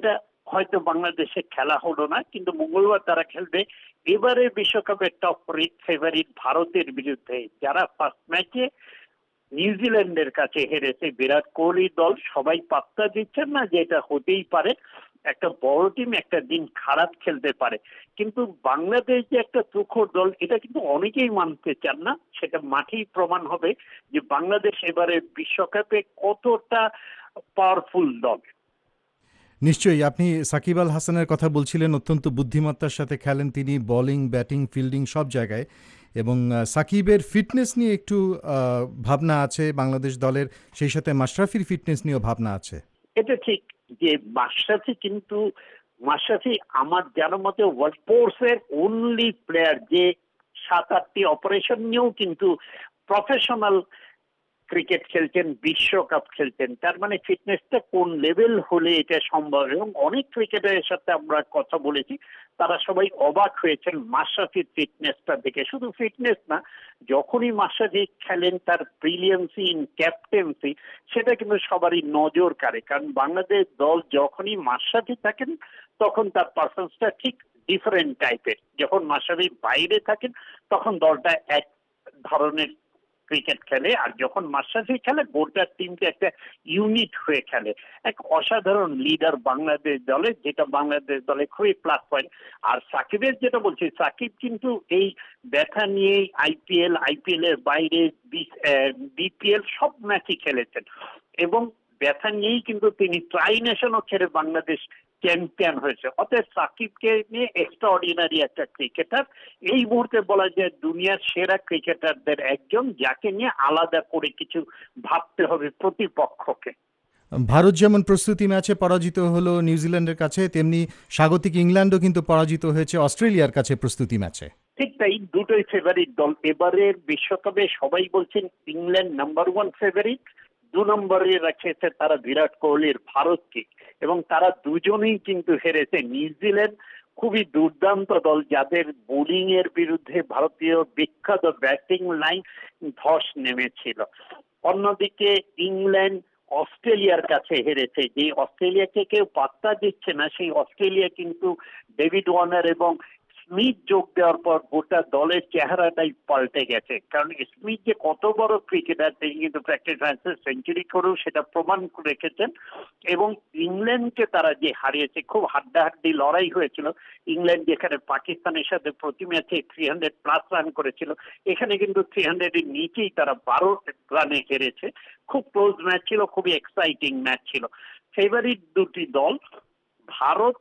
হয়তো বাংলাদেশে খেলা হলো না, কিন্তু মঙ্গলবার তারা খেলবে এবারে বিশ্বকাপের টপ ফেভারিট ভারতের বিরুদ্ধে, যারা ফার্স্ট ম্যাচে নিউজিল্যান্ডের কাছে হেরেছে। বিরাট কোহলি দল সবাই পাত্তা দিচ্ছেন না যে এটা হতেই পারে, একটা বড় টিম একটা দিন খারাপ খেলতে পারে, কিন্তু বাংলাদেশ যে একটা তুখোড় দল এটা কিন্তু অনেকেই মানতে চান না। সেটা মাঠেই প্রমাণ হবে যে বাংলাদেশ এবারে বিশ্বকাপে কতটা পাওয়ারফুল দল। নিশ্চয়ই। আপনি সাকিব আল হাসানের কথা বলছিলেন, অত্যন্ত বুদ্ধিমত্তার সাথে খেলেন তিনি, বোলিং ব্যাটিং ফিল্ডিং সব জায়গায়, এবং সাকিবের ফিটনেস নিয়ে একটু ভাবনা আছে বাংলাদেশ দলের, সেই সাথে মাশরাফির ফিটনেস নিয়েও ভাবনা আছে। এটা ঠিক যে মাশরাফি, কিন্তু মাশরাফি আমার জানার মতে ওয়ার্ল্ড স্পোর্টসের অনলি প্লেয়ার যে সাত আটটি অপারেশন নিয়েও কিন্তু প্রফেশনাল ক্রিকেট খেলছেন, বিশ্বকাপ খেলছেন। তার মানে ফিটনেসটা কোন লেভেল হলে এটা সম্ভব। এবং অনেক ক্রিকেটারের সাথে আমরা কথা বলেছি, তারা সবাই অবাক হয়েছেন মাশরাফির ফিটনেসটা দেখে। শুধু ফিটনেস না, যখনই মাশরাফি খেলেন তার ব্রিলিয়েন্সি ইন ক্যাপ্টেন্সি সেটা কিন্তু সবারই নজর কাড়ে। কারণ বাংলাদেশ দল যখনই মাশরাফি থাকেন তখন তার পারফরমেন্সটা ঠিক ডিফারেন্ট টাইপের। যখন মাশরাফি বাইরে থাকেন তখন দলটা এক ধরনের ক্রিকেট খেলে, আর যখন মাশরাফি খেলে গোটা টিমকে একটা ইউনিট হয়ে খেলে। এক অসাধারণ লিডার বাংলাদেশ দলে, যেটা বাংলাদেশ দলে খুবই প্লাস পয়েন্ট। আর সাকিবের যেটা বলছি, সাকিব কিন্তু এই ব্যথা নিয়েই আইপিএল আইপিএল এর বাইরে বিপিএল সব ম্যাচই খেলেছেন, এবং ব্যথা নিয়েই কিন্তু তিনি ট্রাই নেশনও খেলে বাংলাদেশ চ্যাম্পিয়ন হয়েছে। অতএব সাকিবকে নিয়ে এক্সট্রা অর্ডিনারি একটা ক্রিকেটার, এই মুহূর্তে বলা যায় দুনিয়ার সেরা ক্রিকেটারদের একজন, যাকে নিয়ে আলাদা করে কিছু ভাবতে হবে প্রতিপক্ষকে। ভারত যেমন প্রস্তুতি ম্যাচে পরাজিত হলো নিউজিল্যান্ডের কাছে, তেমনি স্বাগতিক ইংল্যান্ডও কিন্তু পরাজিত হয়েছে অস্ট্রেলিয়ার কাছে প্রস্তুতি ম্যাচে। ঠিক তাই, দুটোই ফেভারিট দল। এবারের বিশ্বকাপে সবাই বলছেন ইংল্যান্ড নাম্বার ওয়ান ফেভারিট, দু নম্বরে রাখেছে তারা বিরাট কোহলির ভারতকে, এবং তারা দুজনেই কিন্তু হেরেছে। নিউজিল্যান্ড খুবই দুর্দান্ত দল, যাদের বোলিং এর বিরুদ্ধে ভারতীয় বিখ্যাত ব্যাটিং লাইন ধস নেমেছিল। অন্যদিকে ইংল্যান্ড অস্ট্রেলিয়ার কাছে হেরেছে, যে অস্ট্রেলিয়াকে কেউ পাত্তা দিচ্ছে না, সেই অস্ট্রেলিয়া কিন্তু ডেভিড ওয়ার্নার এবং স্মিথ যোগ দেওয়ার পর গোটা দলের চেহারাটাই পাল্টে গেছে। কারণ স্মিথ যে কত বড় ক্রিকেটার তিনি কিন্তু প্র্যাকটিস ম্যাচে সেঞ্চুরি করেও সেটা প্রমাণ করে রেখেছেন। এবং ইংল্যান্ডকে তারা যে হারিয়েছে, খুব হাড্ডাহাড্ডি লড়াই হয়েছিল। ইংল্যান্ড যেখানে পাকিস্তানের সাথে প্রতি ম্যাচে থ্রি হান্ড্রেড প্লাস রান করেছিল, এখানে কিন্তু থ্রি হান্ড্রেডের নিচেই তারা বারো রানে হেরেছে। খুব ক্লোজ ম্যাচ ছিল, খুবই এক্সাইটিং ম্যাচ ছিল। ফেভারিট দুটি দল ভারত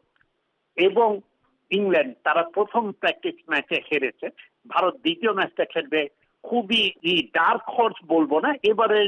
এবং ইংল্যান্ড, তারা প্রথম প্র্যাকটিস ম্যাচে হেরেছে। ভারত দ্বিতীয় ম্যাচটা খেলবে। খুবই ডার্ক হর্স বলবো না, এবারে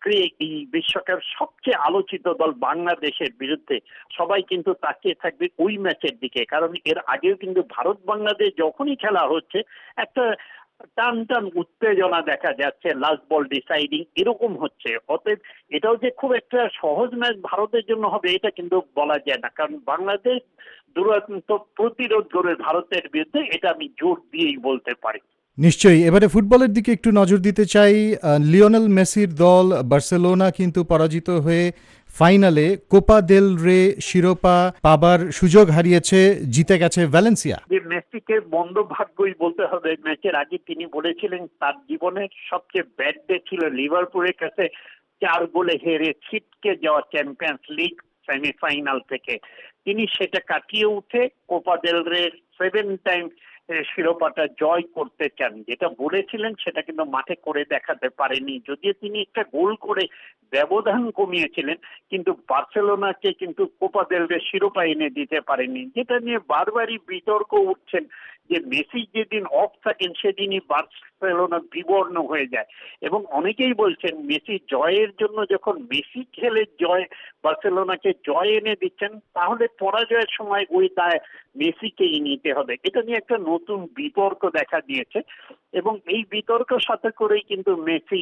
এই বিশ্বকাপ সবচেয়ে আলোচিত দল বাংলাদেশের বিরুদ্ধে সবাই কিন্তু তাকিয়ে থাকবে ওই ম্যাচের দিকে। কারণ এর আগেও কিন্তু ভারত বাংলাদেশ যখনই খেলা হচ্ছে একটা টান টান উত্তেজনা দেখা যাচ্ছে, লাস্ট বল ডিসাইডিং এরকম হচ্ছে। অতএব এটাও যে খুব একটা সহজ ম্যাচ ভারতের জন্য হবে এটা কিন্তু বলা যায় না, কারণ বাংলাদেশ দুরন্ত প্রতিরোধ করে ভারতের বিরুদ্ধে, এটা আমি জোর দিয়েই বলতে পারি। নিশ্চয়ই। এবারে ফুটবলের দিকে একটু নজর দিতে চাই। লিওনেল মেসির দল বার্সেলোনা কিন্তু পরাজিত হয়ে ফাইনালে কোপা দেল রে শিরোপা পাবার সুযোগ হারিয়েছে, জিতে গেছে ভ্যালেন্সিয়া। যে মেসিকে মন্দ ভাগ্যই বলতে হবে। ম্যাচের আগে তিনি বলেছিলেন তার জীবনের সবচেয়ে ব্যাড ডে ছিল লিভারপুলের কাছে চার গোলে হেরে ছিটকে যাওয়া চ্যাম্পিয়ন্স লিগ সেমিফাইনাল থেকে। তিনি সেটা কাটিয়ে উঠে কোপা দেল রে সেভেন টাইম শিরোপাটা জয় করতে চান। যেটা বলেছিলেন সেটা কিন্তু মাঠে করে দেখাতে পারেনি, যদিও তিনি একটা গোল করে ব্যবধান কমিয়েছিলেন, কিন্তু বার্সেলোনাকে কিন্তু কোপা দেল রে শিরোপা এনে দিতে পারেনি। যেটা নিয়ে বারবারই বিতর্ক উঠছেন যে মেসি যেদিন অফ থাকেন সেদিনই বার্সেলোনা বিবর্ণ হয়ে যায়। এবং অনেকেই বলছেন মেসি জয়ের জন্য যখন মেসি খেলে জয় বার্সেলোনাকে জয় এনে দিচ্ছেন, তাহলে পরাজয়ের সময় ওই দায় মেসিকেই নিতে হবে। এটা নিয়ে একটা নতুন বিতর্ক দেখা দিয়েছে, এবং এই বিতর্কের সাথে করেই কিন্তু মেসি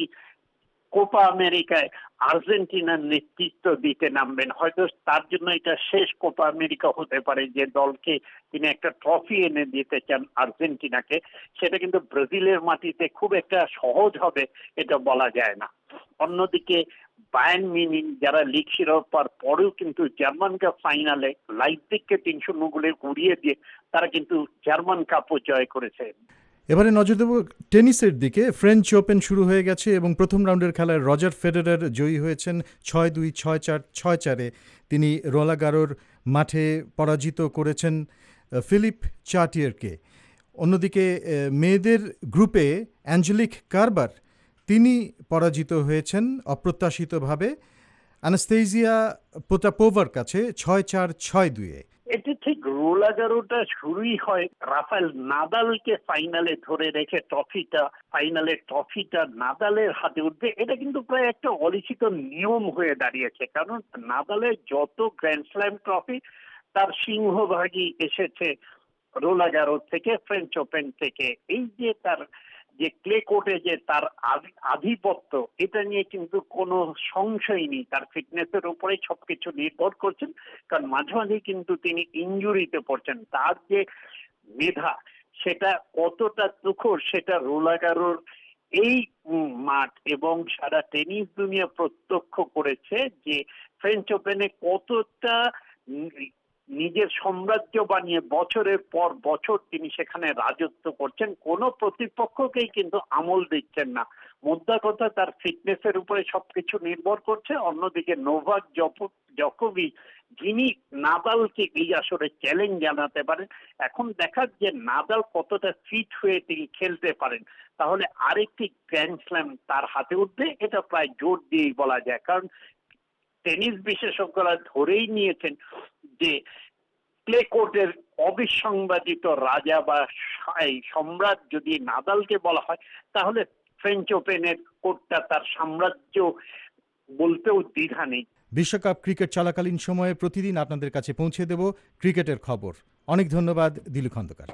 কোপা আমেরিকায় আর্জেন্টিনার নেতৃত্ব দিতে নামবেন। হয়তো তার জন্য এটা শেষ কোপা আমেরিকা হতে পারে, যে দলকে তিনি একটা ট্রফি এনে দিতে চান আর্জেন্টিনাকে। সেটা কিন্তু ব্রাজিলের মাটিতে খুব একটা সহজ হবে এটা বলা যায় না। অন্যদিকে বায়ার্ন মিউনিখ যারা লিগ শিরোপার পরেও কিন্তু জার্মান কাপ ফাইনালে লাইপজিগকে তিন শূন্য গোলে উড়িয়ে দিয়ে তারা কিন্তু জার্মান কাপও জয় করেছে। এবারে নজর দেব টেনিসের দিকে। ফ্রেঞ্চ ওপেন শুরু হয়ে গেছে এবং প্রথম রাউন্ডের খেলায় রজার ফেডারার জয়ী হয়েছেন ছয় দুই ছয় চার ছয় চারে। তিনি রোলাঁ গারোর মাঠে পরাজিত করেছেন ফিলিপ চার্টিয়ারকে। অন্যদিকে মেয়েদের গ্রুপে অ্যাঞ্জেলিক কারবার তিনি পরাজিত হয়েছেন অপ্রত্যাশিতভাবে অ্যানাস্তেসিয়া পোতাপোভার কাছে ছয় চার ছয় দুইয়ে। এটি ঠিক রোলাঁ গারোটা শুরুই হয় রাফায়েল নাদালকে ফাইনালে ধরে রেখে ট্রফিটা ফাইনালে ট্রফিটা নাদালের হাতে উঠবে। এটা কিন্তু প্রায় একটা অলিখিত নিয়ম হয়ে দাঁড়িয়েছে, কারণ নাদালের যত গ্র্যান্ড স্ল্যাম ট্রফি তার সিংহভাগই এসেছে রোলাঁ গারো থেকে, ফ্রেঞ্চ ওপেন থেকে। এই যে তার যে ক্লে কোর্টে যে তার আধিপত্য, এটা নিয়ে কিন্তু কোনো সংশয় নেই। তার ফিটনেসের উপরে সবকিছু নির্ভর করছেন, কারণ মাঝে মাঝে কিন্তু তিনি ইনজুরিতে পড়ছেন। তার যে মেধা সেটা কতটা তুখর সেটা রোলাঁ গারোর এই মাঠ এবং সারা টেনিস দুনিয়া প্রত্যক্ষ করেছে যে ফ্রেঞ্চ ওপেনে কতটা নিজের সাম্রাজ্য বানিয়ে বছরের পর বছর তিনি সেখানে রাজত্ব করছেন, কোনো প্রতিপক্ষকেই কিন্তু আমল দিচ্ছেন না। মুদ্রা কথা তার ফিটনেসের উপরে সবকিছু নির্ভর করছে। অন্যদিকে নোভাক জকোভিচ যিনি নাদালকে এই আসরে চ্যালেঞ্জ জানাতে পারেন। এখন দেখার যে নাদাল কতটা ফিট হয়ে তিনি খেলতে পারেন, তাহলে আরেকটি গ্র্যান্ড স্ল্যাম তার হাতে উঠবে, এটা প্রায় জোর দিয়েই বলা যায়। কারণ টেনিস বিশেষজ্ঞরা ধরেই নিয়েছেন যে ক্লে কোর্টের অবিসংবাদিত রাজা বা সম্রাট যদি নাদালকে বলা হয়, তাহলে ফ্রেঞ্চ ওপেনের কোর্টটা তার সাম্রাজ্য বলতেও দ্বিধা নেই। বিশ্বকাপ ক্রিকেট চলাকালীন সময়ে প্রতিদিন আপনাদের কাছে পৌঁছে দেব ক্রিকেটের খবর। অনেক ধন্যবাদ দিলু খন্দকার।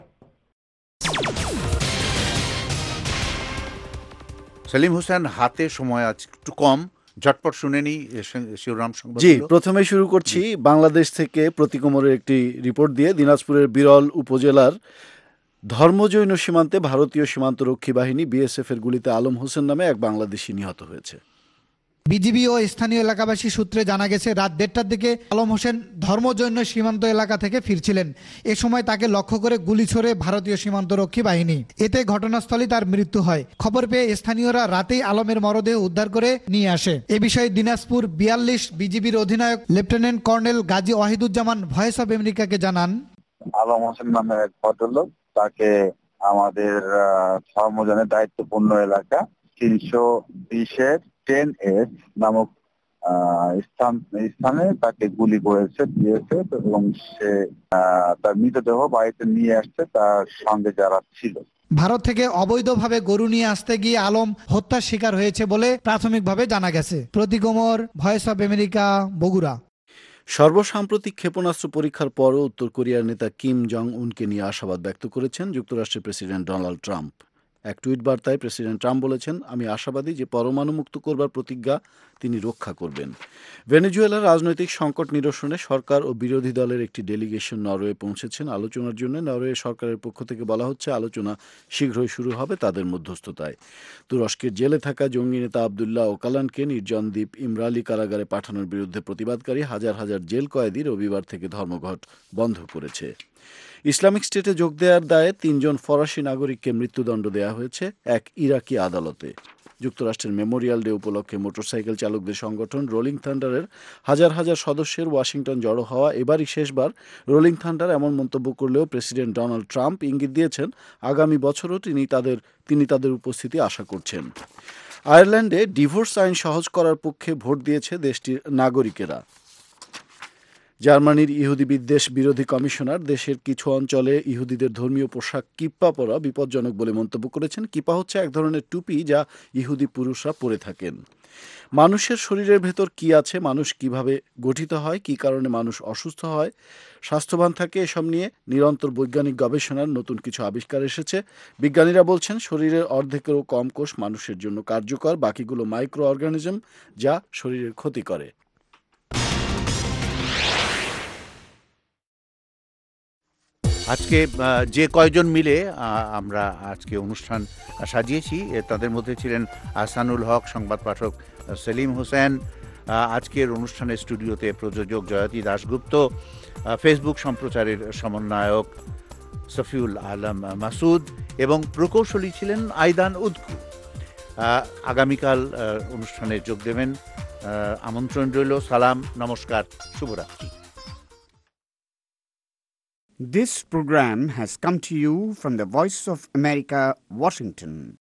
সেলিম হোসেন, হাতে সময় আজ একটু কম, ঝটপট শুনে নি শিরোনাম সংবাদ। জি, প্রথমে শুরু করছি বাংলাদেশ থেকে প্রতিকমরের একটি রিপোর্ট দিয়ে। দিনাজপুরের বিরল উপজেলার ধর্মজৈন সীমান্তে ভারতীয় সীমান্তরক্ষী বাহিনী বিএসএফ এর গুলিতে আলম হোসেন নামে এক বাংলাদেশি নিহত হয়েছে। বিজিবি ও স্থানীয় এলাকাবাসী সূত্রে জানা গেছে, রাত দেড়টার দিকে আলম হোসেন ধর্মজৈন সীমান্ত এলাকা থেকে ফিরছিলেন। এ সময় তাকে লক্ষ্য করে গুলি ছোড়ে ভারতীয় সীমান্তরক্ষী বাহিনী। এতে ঘটনাস্থলেই তার মৃত্যু হয়। খবর পেয়ে স্থানীয়রা রাতেই আলমের মরদেহ উদ্ধার করে নিয়ে আসে। এ বিষয়ে দিনাজপুর বিয়াল্লিশ বিজিবির অধিনায়ক lieutenant colonel Gazi Wahiduzzaman voice of আমেরিকাকে জানান, আলম হোসেন নামের এক ভদ্রলোক, তাকে আমাদের ধর্মজনের দায়িত্বপূর্ণ এলাকা তিনশো বিশের টেন এস নামক স্থান স্থানে তাকে গুলি করেছে বিএসএফ এবং সে তার মৃতদেহ বাড়িতে নিয়ে আসছে তার সঙ্গে যারা ছিল। ভারত থেকে অবৈধভাবে গরু নিয়ে আসতে গিয়ে আলম হত্যার শিকার হয়েছে বলে প্রাথমিকভাবে জানা গেছে। Pratik Omar, voice of America, Bogura. সর্বসাম্প্রতিক ক্ষেপণাস্ত্র পরীক্ষার পরও উত্তর কোরিয়ার নেতা কিম জং উনকে নিয়ে আশাবাদ ব্যক্ত করেছেন যুক্তরাষ্ট্রের প্রেসিডেন্ট ডোনাল্ড ট্রাম্প। এক টুইট বার্তায় প্রেসিডেন্ট ট্রাম্প বলেছেন, আমি আশাবাদী যে পরমাণু মুক্ত করবার প্রতিজ্ঞা তিনি রক্ষা করবেন। ভেনেজুয়েলার রাজনৈতিক সংকট নিরসনে সরকার ও বিরোধী দলের একটি ডেলিগেশন নরওয়ে পৌঁছেছেন আলোচনার জন্য। নরওয়ে সরকারের পক্ষ থেকে বলা হচ্ছে আলোচনা শীঘ্রই শুরু হবে তাদের মধ্যস্থতায়। তুরস্কের জেলে থাকা জঙ্গি নেতা আবদুল্লাহ ওকালানকে নির্জন দ্বীপ ইমরালি কারাগারে পাঠানোর বিরুদ্ধে প্রতিবাদকারী হাজার হাজার জেল কয়েদি রবিবার থেকে ধর্মঘট বন্ধ করেছে। ইসলামিক স্টেটে যোগ দেওয়ার দায়ে তিনজন ফরাসি নাগরিককে মৃত্যুদণ্ড দেওয়া হয়েছে এক ইরাকি আদালতে। যুক্তরাষ্ট্রের মেমোরিয়াল ডে উপলক্ষে মোটরসাইকেল চালকদের সংগঠন রোলিং থান্ডারের হাজার হাজার সদস্যের ওয়াশিংটন জড়ো হওয়া এবারই শেষবার। রোলিং থান্ডার এমন মন্তব্য করলেও প্রেসিডেন্ট ডোনাল্ড ট্রাম্প ইঙ্গিত দিয়েছেন আগামী বছরও তিনি তাদের তিনি তাদের উপস্থিতি আশা করছেন। আয়ারল্যান্ডে ডিভোর্স আইন সহজ করার পক্ষে ভোট দিয়েছে দেশটির নাগরিকেরা। জার্মানির ইহুদি বিদ্বেষ বিরোধী কমিশনার দেশের কিছু অঞ্চলে ইহুদিদের ধর্মীয় পোশাক কিপ্পা পরা বিপজ্জনক বলে মন্তব্য করেছেন। কিপ্পা হচ্ছে এক ধরনের টুপি যা ইহুদি পুরুষরা পরে থাকেন। মানুষের শরীরের ভেতর কি আছে, মানুষ কিভাবে গঠিত হয়, কি কারণে মানুষ অসুস্থ হয়, স্বাস্থ্যবান থাকে, এসব নিয়ে নিরন্তর বৈজ্ঞানিক গবেষণার নতুন কিছু আবিষ্কার এসেছে। বিজ্ঞানীরা বলছেন শরীরের অর্ধেকেরও কম কোষ মানুষের জন্য কার্যকর, বাকিগুলো মাইক্রো অর্গানিজম যা শরীরের ক্ষতি করে। আজকে যে কয়জন মিলে আমরা আজকে অনুষ্ঠান সাজিয়েছি তাদের মধ্যে ছিলেন আহসানুল হক, সংবাদ পাঠক সেলিম হোসেন, আজকের অনুষ্ঠানের স্টুডিওতে প্রযোজক জয়তী দাশগুপ্ত, ফেসবুক সম্প্রচারের সমন্বয়ক সফিউল আলম মাসুদ এবং প্রকৌশলী ছিলেন আইদান উদ্কু। আগামীকাল অনুষ্ঠানে যোগ দেবেন, আমন্ত্রণ রইল। সালাম, নমস্কার, শুভরাত্রি। This program has come to you from the Voice of America, Washington.